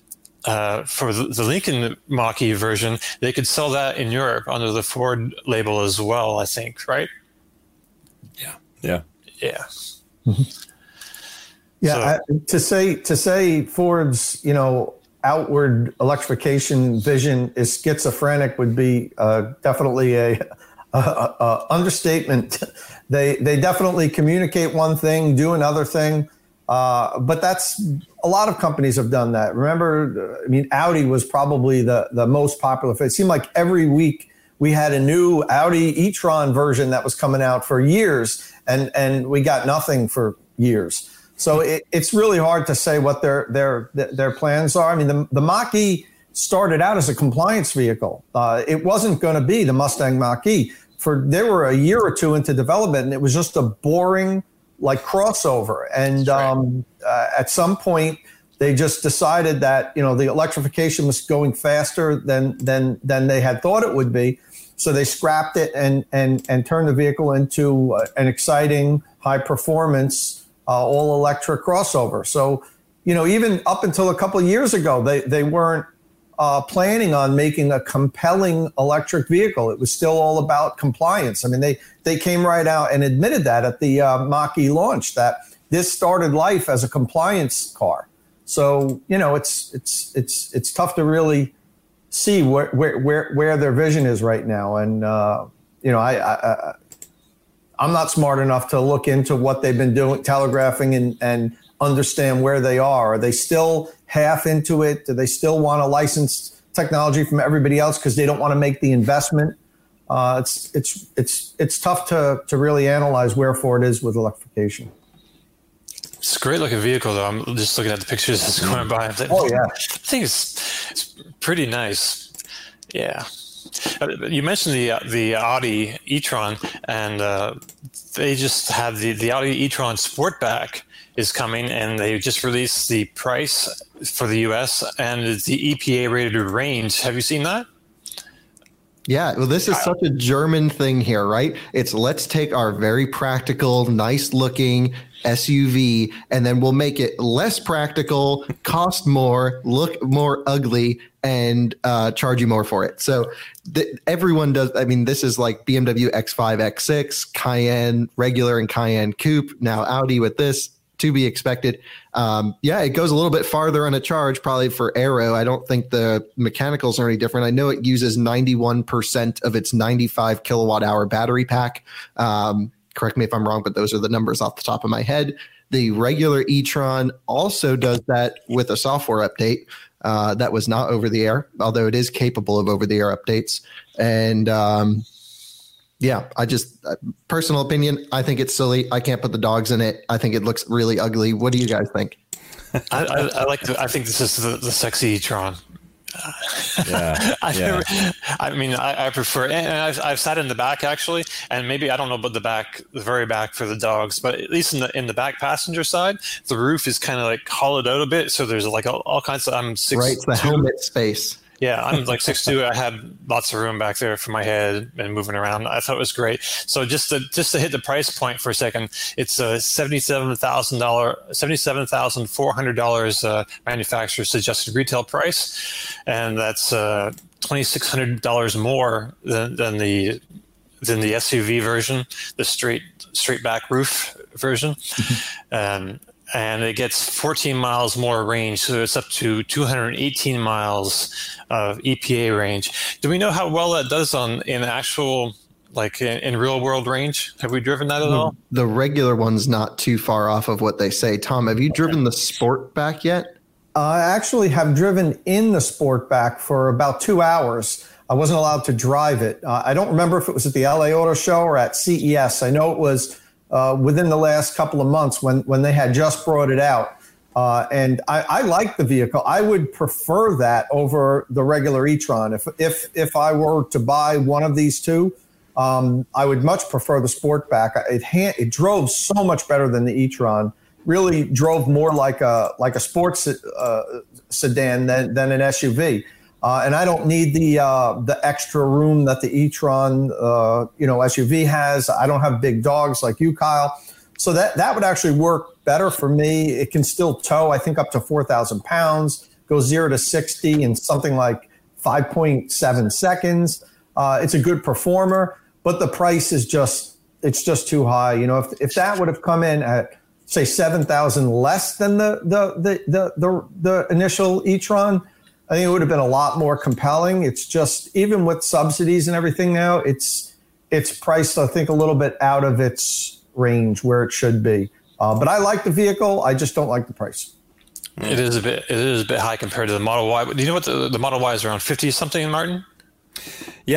uh, for the, the Lincoln Mach-E version, they could sell that in Europe under the Ford label as well, I think, right? Yeah. Yeah. Yeah. Mm-hmm. Yeah, So, I, to say to say Ford's, you know, outward electrification vision is schizophrenic would be uh, definitely a, a, a understatement. They they definitely communicate one thing, do another thing, uh, but that's a lot of companies have done that. Remember, I mean, Audi was probably the the most popular. It seemed like every week we had a new Audi e-tron version that was coming out for years, and and we got nothing for years. So it, it's really hard to say what their their their plans are. I mean, the, the Mach-E started out as a compliance vehicle. Uh, it wasn't going to be the Mustang Mach-E. For they were a year or two into development, and it was just a boring like crossover. And um, uh, at some point, they just decided that you know the electrification was going faster than than than they had thought it would be. So they scrapped it and and and turned the vehicle into uh, an exciting, high performance, uh, all electric crossover. So you know even up until a couple of years ago, they they weren't Uh, planning on making a compelling electric vehicle. It was still all about compliance. I mean, they they came right out and admitted that at the uh, Mach-E launch, that this started life as a compliance car. So you know, it's it's it's it's tough to really see where where where, where their vision is right now. And uh, you know, I, I, I I'm not smart enough to look into what they've been doing, telegraphing, and and understand where they are. Are they still half into it? Do they still want to license technology from everybody else because they don't want to make the investment? Uh, it's it's it's it's tough to to really analyze where for it is with electrification. It's a great looking vehicle, though. I'm just looking at the pictures that's going by. I'm like, oh yeah, I think it's it's pretty nice. Yeah. You mentioned the the Audi e-tron, and uh, they just have the the Audi e-tron Sportback is coming, and they just released the price for the U S and it's the E P A rated range. Have you seen that? Yeah, well, this is such a German thing here, right? It's let's take our very practical, nice looking S U V, and then we'll make it less practical, cost more, look more ugly, and uh, charge you more for it. So th- everyone does. I mean, this is like B M W X five, X six, Cayenne regular, and Cayenne Coupe. Now Audi with this, to be expected. Um, yeah, it goes a little bit farther on a charge, probably for aero. I don't think the mechanicals are any different. I know it uses ninety-one percent of its ninety-five kilowatt hour battery pack. Um, correct me if I'm wrong, but those are the numbers off the top of my head. The regular e-tron also does that with a software update uh, that was not over the air, although it is capable of over the air updates. And um, yeah, I just uh, personal opinion, I think it's silly. I can't put the dogs in it. I think it looks really ugly. What do you guys think? I, I, I like. The, I think this is the, the sexy e-tron. Yeah, I, yeah. never, I mean, I, I prefer, and I've, I've sat in the back actually, and maybe I don't know about the back, the very back for the dogs, but at least in the in the back passenger side, the roof is kind of like hollowed out a bit, so there's like all, all kinds of. I'm six. Right, it's the two. helmet space. Yeah, I'm like six two. I had lots of room back there for my head and moving around. I thought it was great. So just to just to hit the price point for a second, it's a seventy-seven thousand dollars, seventy-seven thousand four hundred dollars uh, manufacturer suggested retail price, and that's uh, twenty-six hundred dollars more than, than the than the S U V version, the straight straight back roof version. um, And it gets fourteen miles more range, so it's up to two hundred eighteen miles of E P A range. Do we know how well that does on in actual, like in, in real world range? Have we driven that at all? The regular one's not too far off of what they say. Tom, have you driven the Sportback yet? I actually have driven in the Sportback for about two hours. I wasn't allowed to drive it. Uh, I don't remember if it was at the L A Auto Show or at C E S. I know it was Uh, within the last couple of months when, when they had just brought it out. Uh, and I, I like the vehicle. I would prefer that over the regular e-tron. If, if, if I were to buy one of these two, um, I would much prefer the Sportback. It, ha- it drove so much better than the e-tron, really drove more like a, like a sports uh, sedan than, than an S U V. Uh, and I don't need the uh, the extra room that the e-tron uh, you know S U V has. I don't have big dogs like you, Kyle, so that that would actually work better for me. It can still tow, I think, up to four thousand pounds. Goes zero to sixty in something like five point seven seconds. Uh, it's a good performer, but the price is just it's just too high. You know, if if that would have come in at say seven thousand less than the the the the the, the initial e-tron, I think it would have been a lot more compelling. It's just, even with subsidies and everything now, it's it's priced, I think, a little bit out of its range where it should be. Uh, but I like the vehicle. I just don't like the price. It is a bit it is a bit high compared to the Model Y. Do you know what the, the Model Y is around fifty something, Martin? Yeah.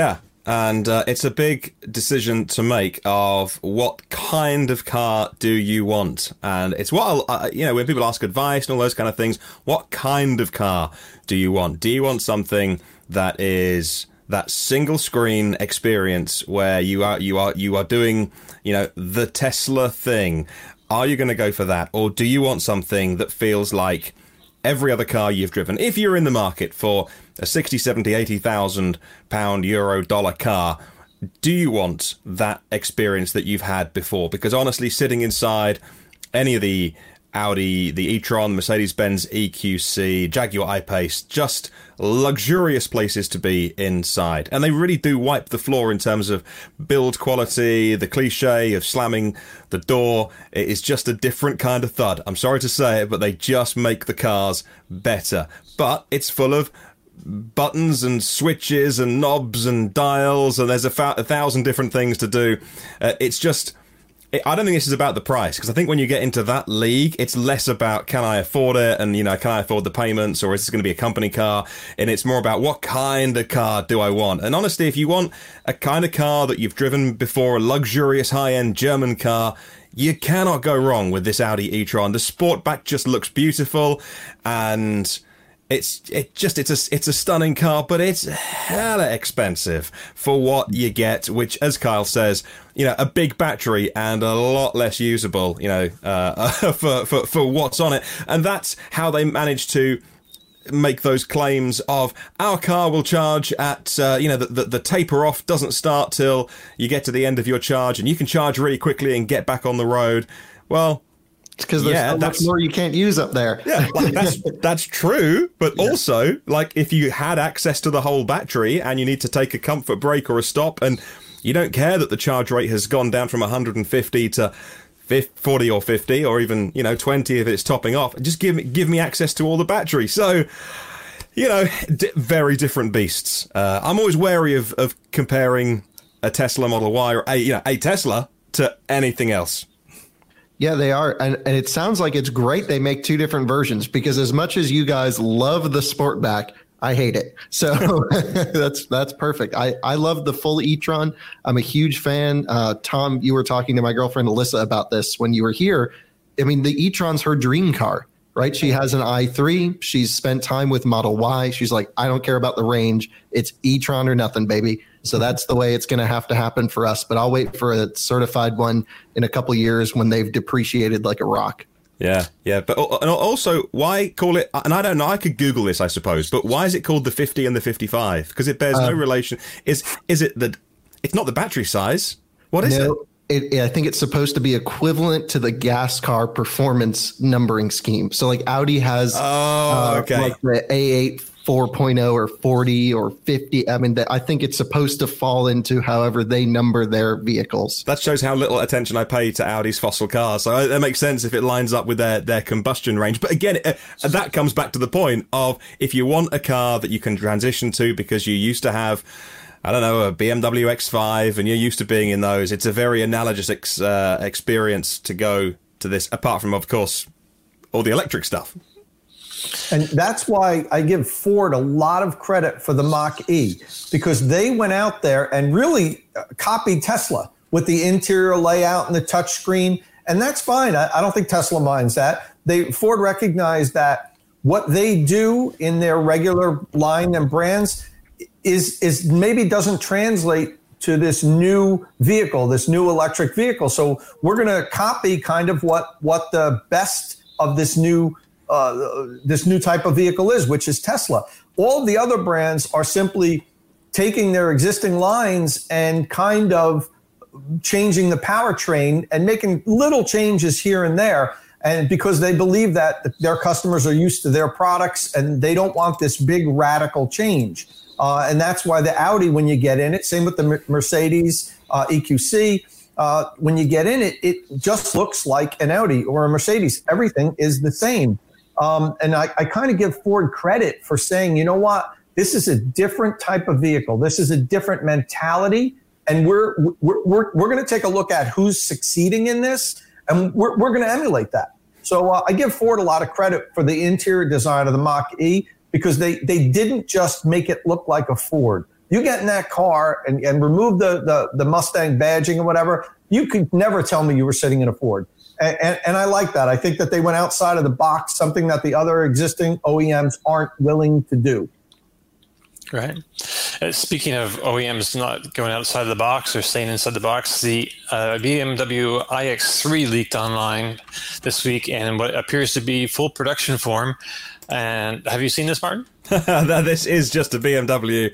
And uh, it's a big decision to make of what kind of car do you want. And it's what, I'll, uh, you know, when people ask advice and all those kind of things, what kind of car do you want? Do you want something that is that single screen experience where you are, you are, you are doing, you know, the Tesla thing? Are you going to go for that? Or do you want something that feels like every other car you've driven? If you're in the market for a sixty, seventy, eighty thousand pound, euro, dollar car, do you want that experience that you've had before? Because honestly, sitting inside any of the Audi, the e-tron, Mercedes-Benz E Q C, Jaguar I-Pace, just luxurious places to be inside. And they really do wipe the floor in terms of build quality, the cliche of slamming the door. It is just a different kind of thud. I'm sorry to say it, but they just make the cars better. But it's full of buttons and switches and knobs and dials, and there's a, fa- a thousand different things to do. Uh, it's just... I don't think this is about the price, because I think when you get into that league, it's less about can I afford it and, you know, can I afford the payments, or is this going to be a company car? And it's more about what kind of car do I want? And honestly, if you want a kind of car that you've driven before, a luxurious high-end German car, you cannot go wrong with this Audi e-tron. The Sportback just looks beautiful, and It's it just it's a it's a stunning car, but it's hella expensive for what you get. Which, as Kyle says, you know, a big battery and a lot less usable, you know, uh, for for for what's on it. And that's how they manage to make those claims of our car will charge at uh, you know the, the the taper off doesn't start till you get to the end of your charge, and you can charge really quickly and get back on the road. Well, it's because there's yeah, so much more you can't use up there. Yeah, like that's that's true. But yeah. Also, like if you had access to the whole battery and you need to take a comfort break or a stop, and you don't care that the charge rate has gone down from one hundred fifty to forty or fifty, or even, you know, twenty if it's topping off, just give me give me access to all the battery. So, you know, d- very different beasts. Uh, I'm always wary of of comparing a Tesla Model Y or a you know a Tesla to anything else. Yeah, they are. And, and it sounds like it's great they make two different versions, because as much as you guys love the Sportback, I hate it. So that's that's perfect. I, I love the full e-tron. I'm a huge fan. Uh, Tom, you were talking to my girlfriend Alyssa about this when you were here. I mean, the e-tron's her dream car, right? She has an i three. She's spent time with Model Y. She's like, I don't care about the range. It's e-tron or nothing, baby. So that's the way it's going to have to happen for us. But I'll wait for a certified one in a couple years when they've depreciated like a rock. Yeah, yeah. But and also, why call it, and I don't know, I could Google this, I suppose, but why is it called the fifty and the fifty-five? Because it bears um, no relation. Is is it that it's not the battery size? What is no, it? It, I think it's supposed to be equivalent to the gas car performance numbering scheme. So like Audi has oh, uh, okay. like the A eight four point oh or forty or fifty. I mean, I think it's supposed to fall into however they number their vehicles. That shows how little attention I pay to Audi's fossil cars. So that makes sense if it lines up with their, their combustion range. But again, uh, that comes back to the point of if you want a car that you can transition to because you used to have, I don't know, a B M W X five and you're used to being in those, it's a very analogous ex, uh, experience to go to this, apart from, of course, all the electric stuff. And that's why I give Ford a lot of credit for the Mach-E, because they went out there and really copied Tesla with the interior layout and the touchscreen. And that's fine. I, I don't think Tesla minds that. They Ford recognized that what they do in their regular line and brands is, is maybe doesn't translate to this new vehicle, this new electric vehicle. So we're going to copy kind of what, what the best of this new Uh, this new type of vehicle is, which is Tesla. All the other brands are simply taking their existing lines and kind of changing the powertrain and making little changes here and there. And because they believe that their customers are used to their products and they don't want this big radical change. Uh, and that's why the Audi, when you get in it, same with the Mercedes uh, E Q C, uh, when you get in it, it just looks like an Audi or a Mercedes. Everything is the same. Um, and I, I kind of give Ford credit for saying, you know what, this is a different type of vehicle. This is a different mentality. And we're we're we're, we're going to take a look at who's succeeding in this, and we're, we're going to emulate that. So uh, I give Ford a lot of credit for the interior design of the Mach-E, because they, they didn't just make it look like a Ford. You get in that car and, and remove the, the, the Mustang badging or whatever, you could never tell me you were sitting in a Ford. And, and, and I like that. I think that they went outside of the box, something that the other existing O E Ms aren't willing to do. Right. Uh, speaking of O E Ms not going outside the box or staying inside the box, the uh, B M W i X three leaked online this week in what appears to be full production form. And have you seen this, Martin? This is just a B M W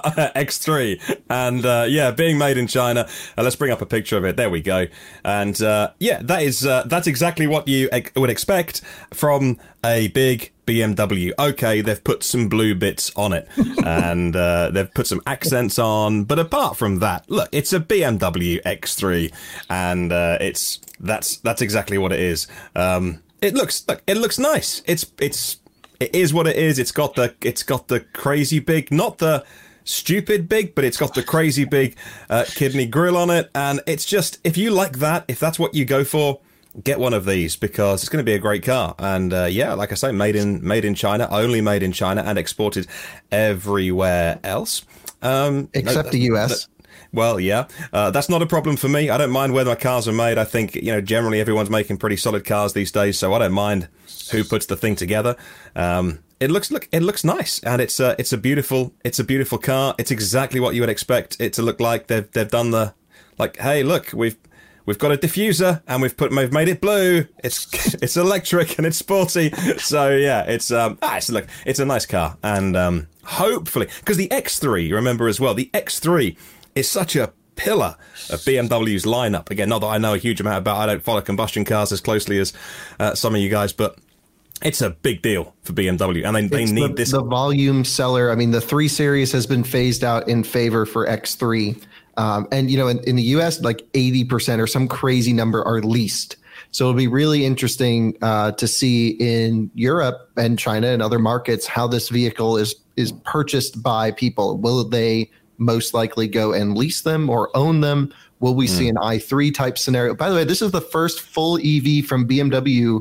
X three, and uh, yeah, being made in China. Uh, let's bring up a picture of it. There we go. And uh, yeah, that is uh, that's exactly what you ex- would expect from a big B M W. Okay, they've put some blue bits on it, and uh, they've put some accents on. But apart from that, look, it's a B M W X three, and uh, it's that's that's exactly what it is. Um, it looks look, it looks nice. It's it's. It is what it is. It's got the it's got the crazy big, not the stupid big, but it's got the crazy big uh, kidney grille on it. And it's just, if you like that, if that's what you go for, get one of these, because it's going to be a great car. And uh, yeah, like I say, made in made in China, only made in China, and exported everywhere else. Um, Except no, the U S. No, Well, yeah, uh, that's not a problem for me. I don't mind where my cars are made. I think, you know, generally everyone's making pretty solid cars these days, so I don't mind who puts the thing together. Um, it looks look it looks nice, and it's a it's a beautiful it's a beautiful car. It's exactly what you would expect it to look like. They've they've done the like, hey, look, we've we've got a diffuser and we've put we've made it blue. It's it's electric and it's sporty. So yeah, it's um ah, it's look it's a nice car, and um hopefully, because the X three, remember as well, the X three is such a pillar of B M W's lineup. Again, not that I know a huge amount about, I don't follow combustion cars as closely as uh, some of you guys, but it's a big deal for B M W, and they, they need the, this. The volume seller, I mean, the three series has been phased out in favor for X three. Um, and, you know, in, in the U S, like eighty percent or some crazy number are leased. So it'll be really interesting uh, to see in Europe and China and other markets how this vehicle is is purchased by people. Will they most likely go and lease them or own them? Will we mm. see an i three type scenario? By the way, this is the first full E V from B M W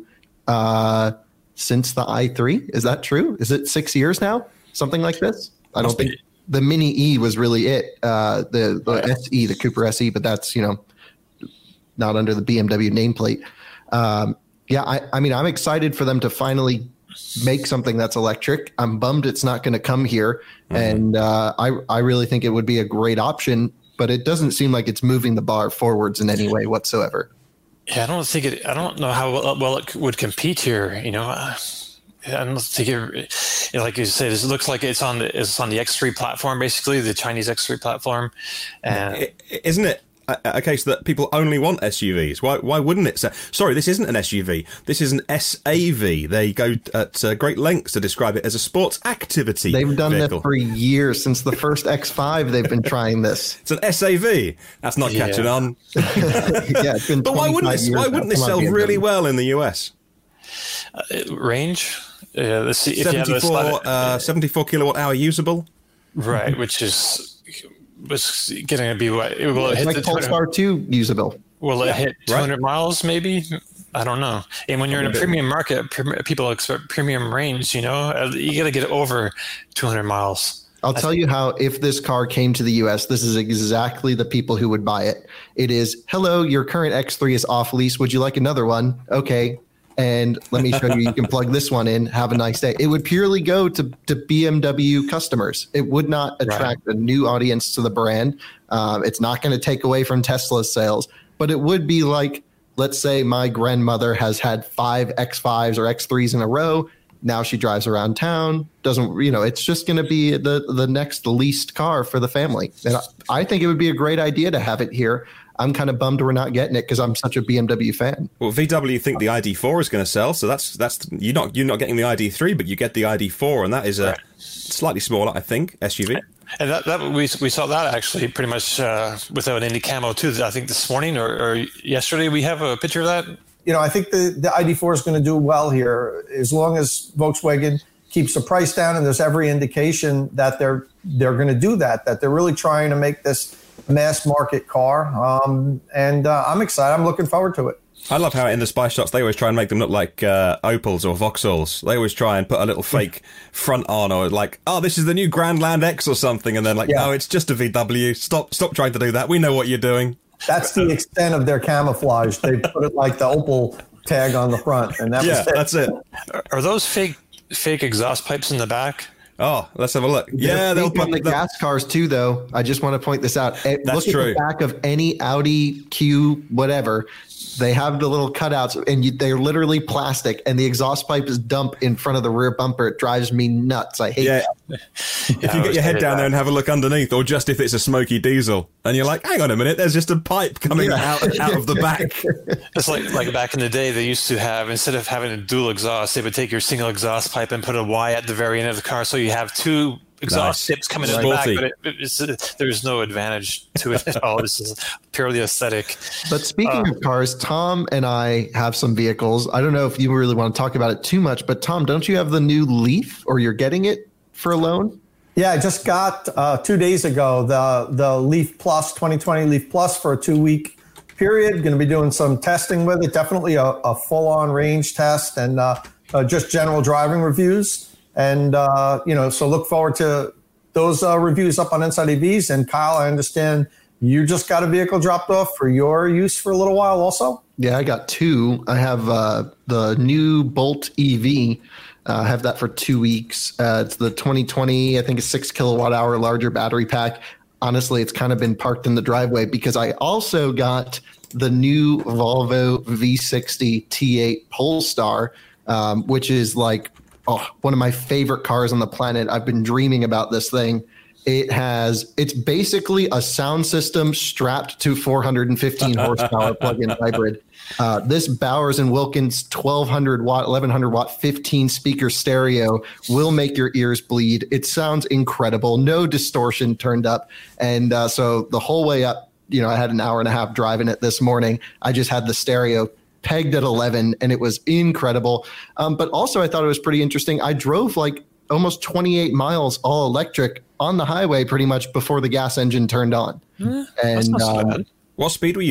uh, since the i three. Is that true? Is it six years now? Something like this? I don't think the Mini E was really it. Uh, the the S E, the Cooper S E, but that's, you know, not under the B M W nameplate. Um, yeah, I, I mean, I'm excited for them to finally make something that's electric. I'm bummed it's not going to come here. Mm-hmm. And uh, I, I really think it would be a great option, but it doesn't seem like it's moving the bar forwards in any way whatsoever. Yeah, I don't think it, I don't know how well, well it would compete here. You know, I don't think it, you know, like you said, it looks like it's on the, it's on the X three platform, basically the Chinese X three platform. And isn't it a case that people only want S U Vs? Why why wouldn't it? Say, sorry, this isn't an S U V. This is an S A V. They go at uh, great lengths to describe it as a sports activity They've done vehicle. that for years. Since the first X five, they've been trying this. It's an S A V. That's not yeah. catching on. Yeah, it's been but why wouldn't this? Why wouldn't this sell really well in the U S? Uh, range. Uh, let's see. If seventy-four, you have uh, seventy-four kilowatt hour usable. Right, which is. Was going to be what? Will it hit like the Polestar two usable? Will it yeah, hit two hundred right. miles? Maybe, I don't know. And when you're in a premium market, people expect premium range. You know, you got to get over two hundred miles. I'll tell you how. If this car came to the U S, this is exactly the people who would buy it. It is, hello, your current X three is off lease. Would you like another one? Okay. And let me show you, you can plug this one in. Have a nice day. It would purely go to, to B M W customers. It would not attract right. a new audience to the brand. Um, it's not going to take away from Tesla's sales, but it would be like, let's say my grandmother has had five X fives or X threes in a row. Now she drives around town. Doesn't, you know, it's just going to be the, the next leased car for the family. And I, I think it would be a great idea to have it here. I'm kind of bummed we're not getting it because I'm such a B M W fan. Well, V W think the I D four is going to sell, so that's that's you're not you're not getting the I D three, but you get the I D four, and that is a right. slightly smaller, I think, S U V. And that, that we we saw that actually pretty much uh, without any camo too. I think this morning or, or yesterday we have a picture of that. You know, I think the, the I D four is going to do well here as long as Volkswagen keeps the price down, and there's every indication that they're they're going to do that. That they're really trying to make this mass market car, um, and uh, I'm excited. I'm looking forward to it. I love how in the spy shots they always try and make them look like uh, Opals or Vauxhalls. They always try and put a little fake front on, or like, oh, this is the new Grandland X or something, and then like, yeah. no, it's just a V W. Stop, stop trying to do that. We know what you're doing. That's the extent of their camouflage. They put it like the Opal tag on the front, and that yeah, was it. that's it. Are those fake fake exhaust pipes in the back? Oh, let's have a look. Yeah, they'll put the gas cars too, though. I just want to point this out. That's look true. At the back of any Audi Q, whatever. They have the little cutouts, and you, they're literally plastic, and the exhaust pipe is dumped in front of the rear bumper. It drives me nuts. I hate yeah. that. If you get your head down that. there and have a look underneath, or just if it's a smoky diesel, and you're like, hang on a minute, there's just a pipe coming yeah. out, out of the back. It's like like back in the day, they used to have, instead of having a dual exhaust, they would take your single exhaust pipe and put a Y at the very end of the car, so you have two exhaust nice. tips coming in the back, but it, it's, it, there's no advantage to it at all. This is purely aesthetic. But speaking uh, of cars, Tom and I have some vehicles. I don't know if you really want to talk about it too much, but Tom, don't you have the new Leaf, or you're getting it for a loan? Yeah, I just got uh, two days ago the the Leaf Plus, twenty twenty Leaf Plus for a two-week period. Going to be doing some testing with it. Definitely a, a full-on range test and uh, uh, just general driving reviews. And, uh, you know, so look forward to those uh, reviews up on Inside E Vs. And Kyle, I understand you just got a vehicle dropped off for your use for a little while also? Yeah, I got two. I have uh, the new Bolt E V. Uh, I have that for two weeks. Uh, it's the twenty twenty, I think, a six kilowatt hour larger battery pack. Honestly, it's kind of been parked in the driveway because I also got the new Volvo V sixty T eight Polestar, um, which is like, oh, one of my favorite cars on the planet. I've been dreaming about this thing. It has, it's basically a sound system strapped to four hundred fifteen horsepower plug-in hybrid. Uh, this Bowers and Wilkins twelve hundred watt, eleven hundred watt, fifteen speaker stereo will make your ears bleed. It sounds incredible. No distortion turned up. And uh, so the whole way up, you know, I had an hour and a half driving it this morning. I just had the stereo pegged at eleven, and it was incredible. Um, but also I thought it was pretty interesting. I drove like almost twenty-eight miles all electric on the highway pretty much before the gas engine turned on. Mm, and um, what speed were you?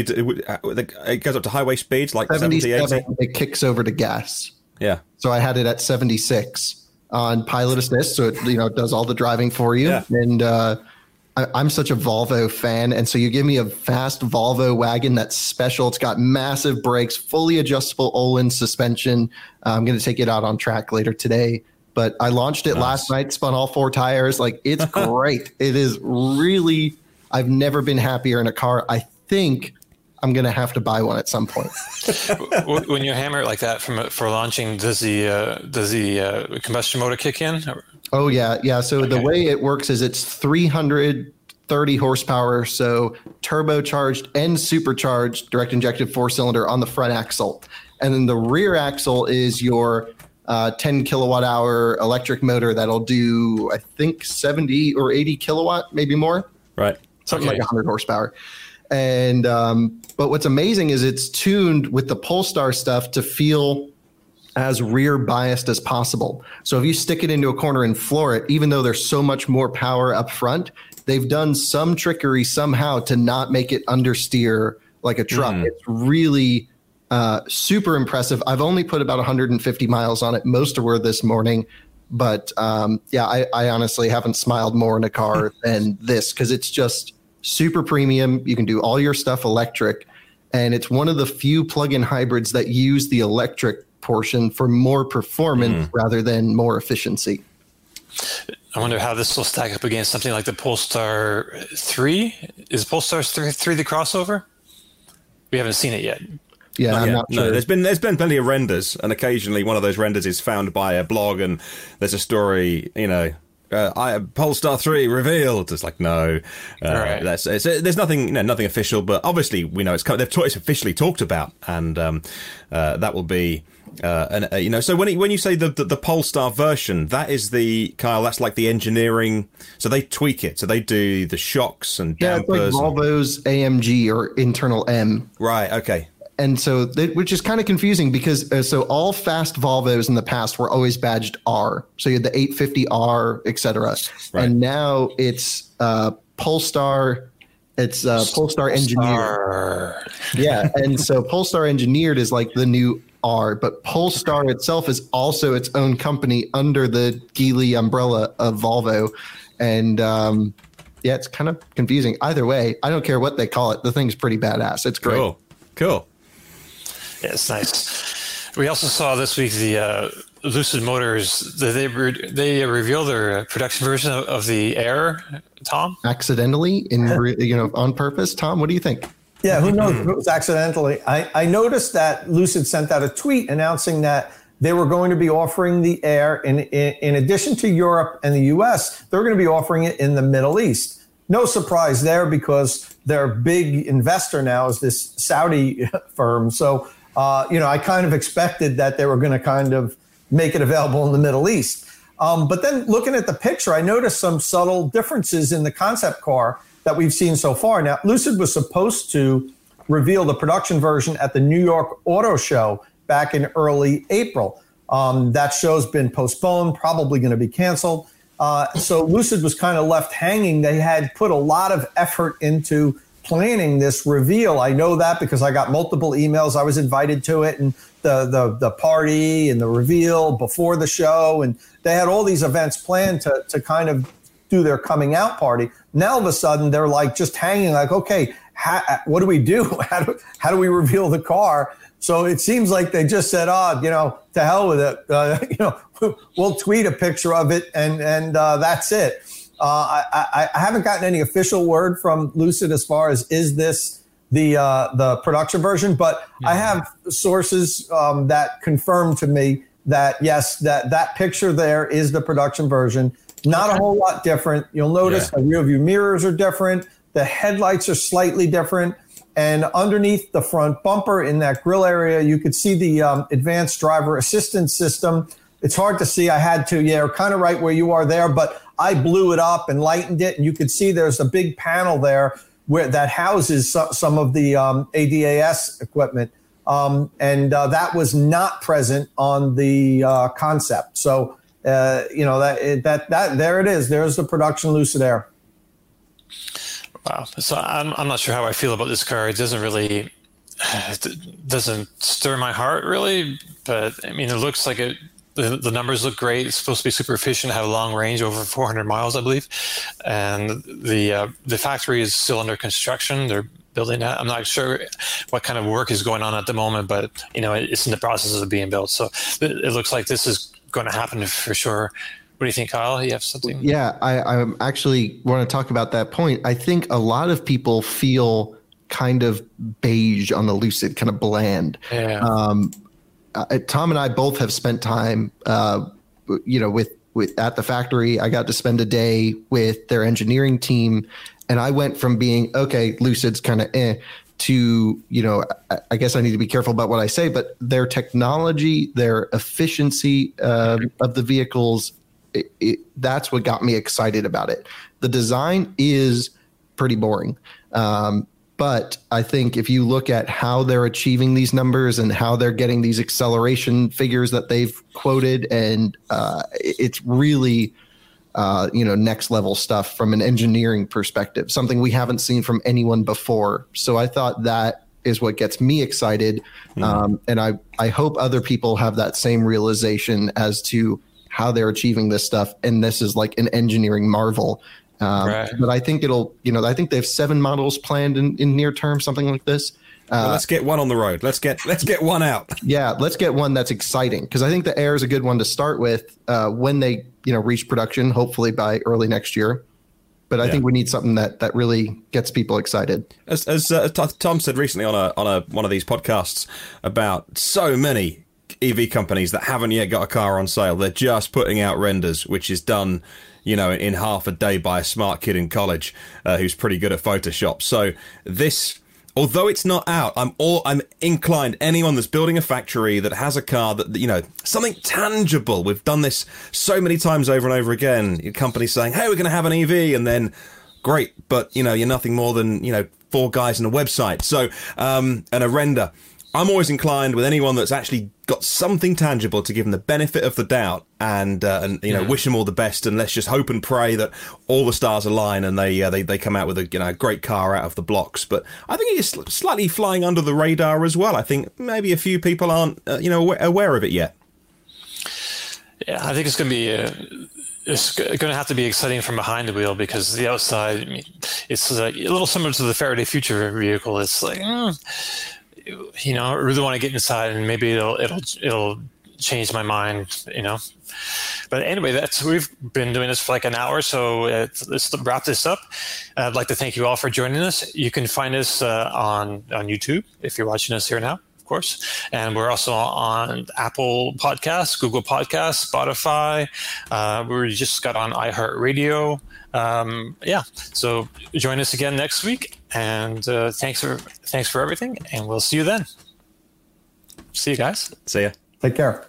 It goes up to highway speeds like seventy-seven. seventy, It kicks over to gas. Yeah. So I had it at seventy-six on pilot assist. So it, you know, it does all the driving for you. Yeah. And, uh, I, I'm such a Volvo fan, and so you give me a fast Volvo wagon that's special. It's got massive brakes, fully adjustable Olin suspension. Uh, I'm going to take it out on track later today, but I launched it nice. last night, spun all four tires. Like, it's great. It is really, I've never been happier in a car. I think I'm going to have to buy one at some point. When you hammer it like that from for launching, does the uh, does the uh, combustion motor kick in? Oh, yeah. Yeah. So okay. The way it works is it's three hundred thirty horsepower. So turbocharged and supercharged direct injected four cylinder on the front axle. And then the rear axle is your uh, ten kilowatt hour electric motor that'll do, I think, seventy or eighty kilowatt, maybe more. Right. Something okay. like one hundred horsepower. And um, but what's amazing is it's tuned with the Polestar stuff to feel as rear biased as possible. So if you stick it into a corner and floor it, even though there's so much more power up front, they've done some trickery somehow to not make it understeer like a truck. Mm. It's really uh, super impressive. I've only put about one hundred fifty miles on it. Most were this morning. But um, yeah, I, I honestly haven't smiled more in a car than this, because it's just super premium. You can do all your stuff electric. And it's one of the few plug-in hybrids that use the electric portion for more performance mm. rather than more efficiency. I wonder how this will stack up against something like the Polestar three. Is Polestar three the crossover? We haven't seen it yet. Yeah, I'm not sure. No, there's been there's been plenty of renders, and occasionally one of those renders is found by a blog, and there's a story, you know, uh, I, Polestar three revealed. It's like, no, uh, right. that's it's, there's nothing, you know, nothing official, but obviously we know it's they've t- it's officially talked about, and um, uh, that will be. Uh, and uh, you know, so when it, when you say the, the the Polestar version, that is the Kyle. That's like the engineering. So they tweak it. So they do the shocks and dampers. Yeah, it's like Volvo's A M G or internal M. Right. Okay. And so, they, which is kind of confusing because uh, so all fast Volvos in the past were always badged R. So you had the eight fifty R, et cetera. Right. And now it's uh, Polestar It's uh, Polestar Engineered. Yeah, and so Polestar Engineered is like the new R, but Polestar itself is also its own company under the Geely umbrella of Volvo. And um, yeah, it's kind of confusing. Either way, I don't care what they call it. The thing's pretty badass. It's great. Cool. Cool. Yeah, it's nice. We also saw this week the uh, Lucid Motors. They re- they revealed their production version of, of the Air. Tom, accidentally in re- you know on purpose. Tom, what do you think? Yeah, who knows if it was accidentally. I, I noticed that Lucid sent out a tweet announcing that they were going to be offering the Air in, in, in addition to Europe and the U S, they're going to be offering it in the Middle East. No surprise there because their big investor now is this Saudi firm. So, uh, you know, I kind of expected that they were going to kind of make it available in the Middle East. Um, but then looking at the picture, I noticed some subtle differences in the concept car that we've seen so far. Now, Lucid was supposed to reveal the production version at the New York Auto Show back in early April. Um, that show's been postponed, probably going to be canceled. Uh, so Lucid was kind of left hanging. They had put a lot of effort into planning this reveal. I know that because I got multiple emails. I was invited to it, and the the the party and the reveal before the show, and they had all these events planned to to kind of do their coming out party. Now all of a sudden they're like just hanging, like, okay, how, what do we do? How do how do we reveal the car? So it seems like they just said, oh, you know, to hell with it. Uh, you know, we'll tweet a picture of it, and and uh, that's it. Uh, I, I haven't gotten any official word from Lucid as far as is this the uh, the production version, but yeah. I have sources um, that confirm to me that yes, that that picture there is the production version. Not a whole lot different. You'll notice yeah. the rear view mirrors are different. The headlights are slightly different. And underneath the front bumper in that grill area, you could see the um, advanced driver assistance system. It's hard to see. I had to, yeah, kind of right where you are there, but I blew it up and lightened it. And you could see there's a big panel there where that houses so, some of the um, A D A S equipment. Um, and uh, that was not present on the uh, concept. So, uh, you know, that, that, that, there it is. There's the production Lucid Air. Wow. So I'm I'm not sure how I feel about this car. It doesn't really, it doesn't stir my heart really. But I mean, it looks like it. The, the numbers look great. It's supposed to be super efficient, have a long range, over four hundred miles, I believe. And the uh, the factory is still under construction. They're building that. I'm not sure what kind of work is going on at the moment, but you know, it's in the process of being built. So it, it looks like this is going to happen for sure. What do you think, Kyle? You have something? Yeah, I, I actually want to talk about that point. I think a lot of people feel kind of beige on the Lucid, kind of bland. Yeah. Um, uh, Tom and I both have spent time, uh, you know, with, with at the factory. I got to spend a day with their engineering team, and I went from being, okay, Lucid's kind of eh, to, you know, I, I guess I need to be careful about what I say, but their technology, their efficiency uh, of the vehicles, It, it, that's what got me excited about it. The design is pretty boring. Um, but I think if you look at how they're achieving these numbers and how they're getting these acceleration figures that they've quoted, and uh, it's really, uh, you know, next level stuff from an engineering perspective, something we haven't seen from anyone before. So I thought that is what gets me excited. Mm-hmm. Um, and I, I hope other people have that same realization as to how they're achieving this stuff. And this is like an engineering marvel. Um, right. But I think it'll, you know, I think they have seven models planned in, in near term, something like this. Uh, well, let's get one on the road. Let's get, let's get one out. Yeah. Let's get one that's exciting. Cause I think the Air is a good one to start with uh, when they, you know, reach production, hopefully by early next year. But I yeah. think we need something that, that really gets people excited. As, as uh, Tom said recently on a, on a, one of these podcasts about so many E V companies that haven't yet got a car on sale. They're just putting out renders, which is done, you know, in half a day by a smart kid in college uh, who's pretty good at Photoshop. So this, although it's not out, I'm all I'm inclined. Anyone that's building a factory that has a car that, you know, something tangible. We've done this so many times over and over again. Your company's saying, "Hey, we're going to have an E V," and then, great, but you know, you're nothing more than, you know, four guys and a website. So um, and a render. I'm always inclined with anyone that's actually got something tangible to give them the benefit of the doubt and, uh, and you know, yeah. wish them all the best, and let's just hope and pray that all the stars align and they uh, they, they come out with a you know a great car out of the blocks. But I think it's slightly flying under the radar as well. I think maybe a few people aren't uh, you know aware of it yet. Yeah, I think it's going to be uh, it's going to have to be exciting from behind the wheel, because the outside, I mean, it's uh, a little similar to the Faraday Future vehicle. It's like, mm, you know, I really want to get inside, and maybe it'll it'll it'll change my mind, you know. But anyway, that's we've been doing this for like an hour, so uh, let's wrap this up. I'd like to thank you all for joining us. You can find us uh, on on YouTube if you're watching us here now, of course, and we're also on Apple Podcasts, Google Podcasts, Spotify. Uh, we just got on iHeartRadio. Um, yeah, so join us again next week, and uh, thanks for thanks for everything, and we'll see you then. See you guys. See ya. Take care.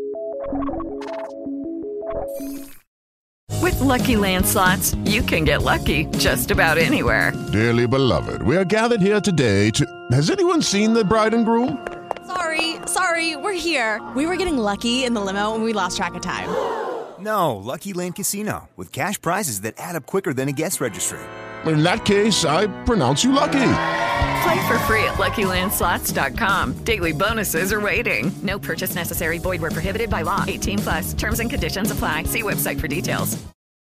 With Lucky Land Slots, you can get lucky just about anywhere. Dearly beloved, we are gathered here today to... Has anyone seen the bride and groom? Sorry, sorry, we're here. We were getting lucky in the limo and we lost track of time. No, Lucky Land Casino, with cash prizes that add up quicker than a guest registry. In that case, I pronounce you lucky. Play for free at Lucky Land Slots dot com. Daily bonuses are waiting. No purchase necessary. Void where prohibited by law. eighteen plus. Terms and conditions apply. See website for details.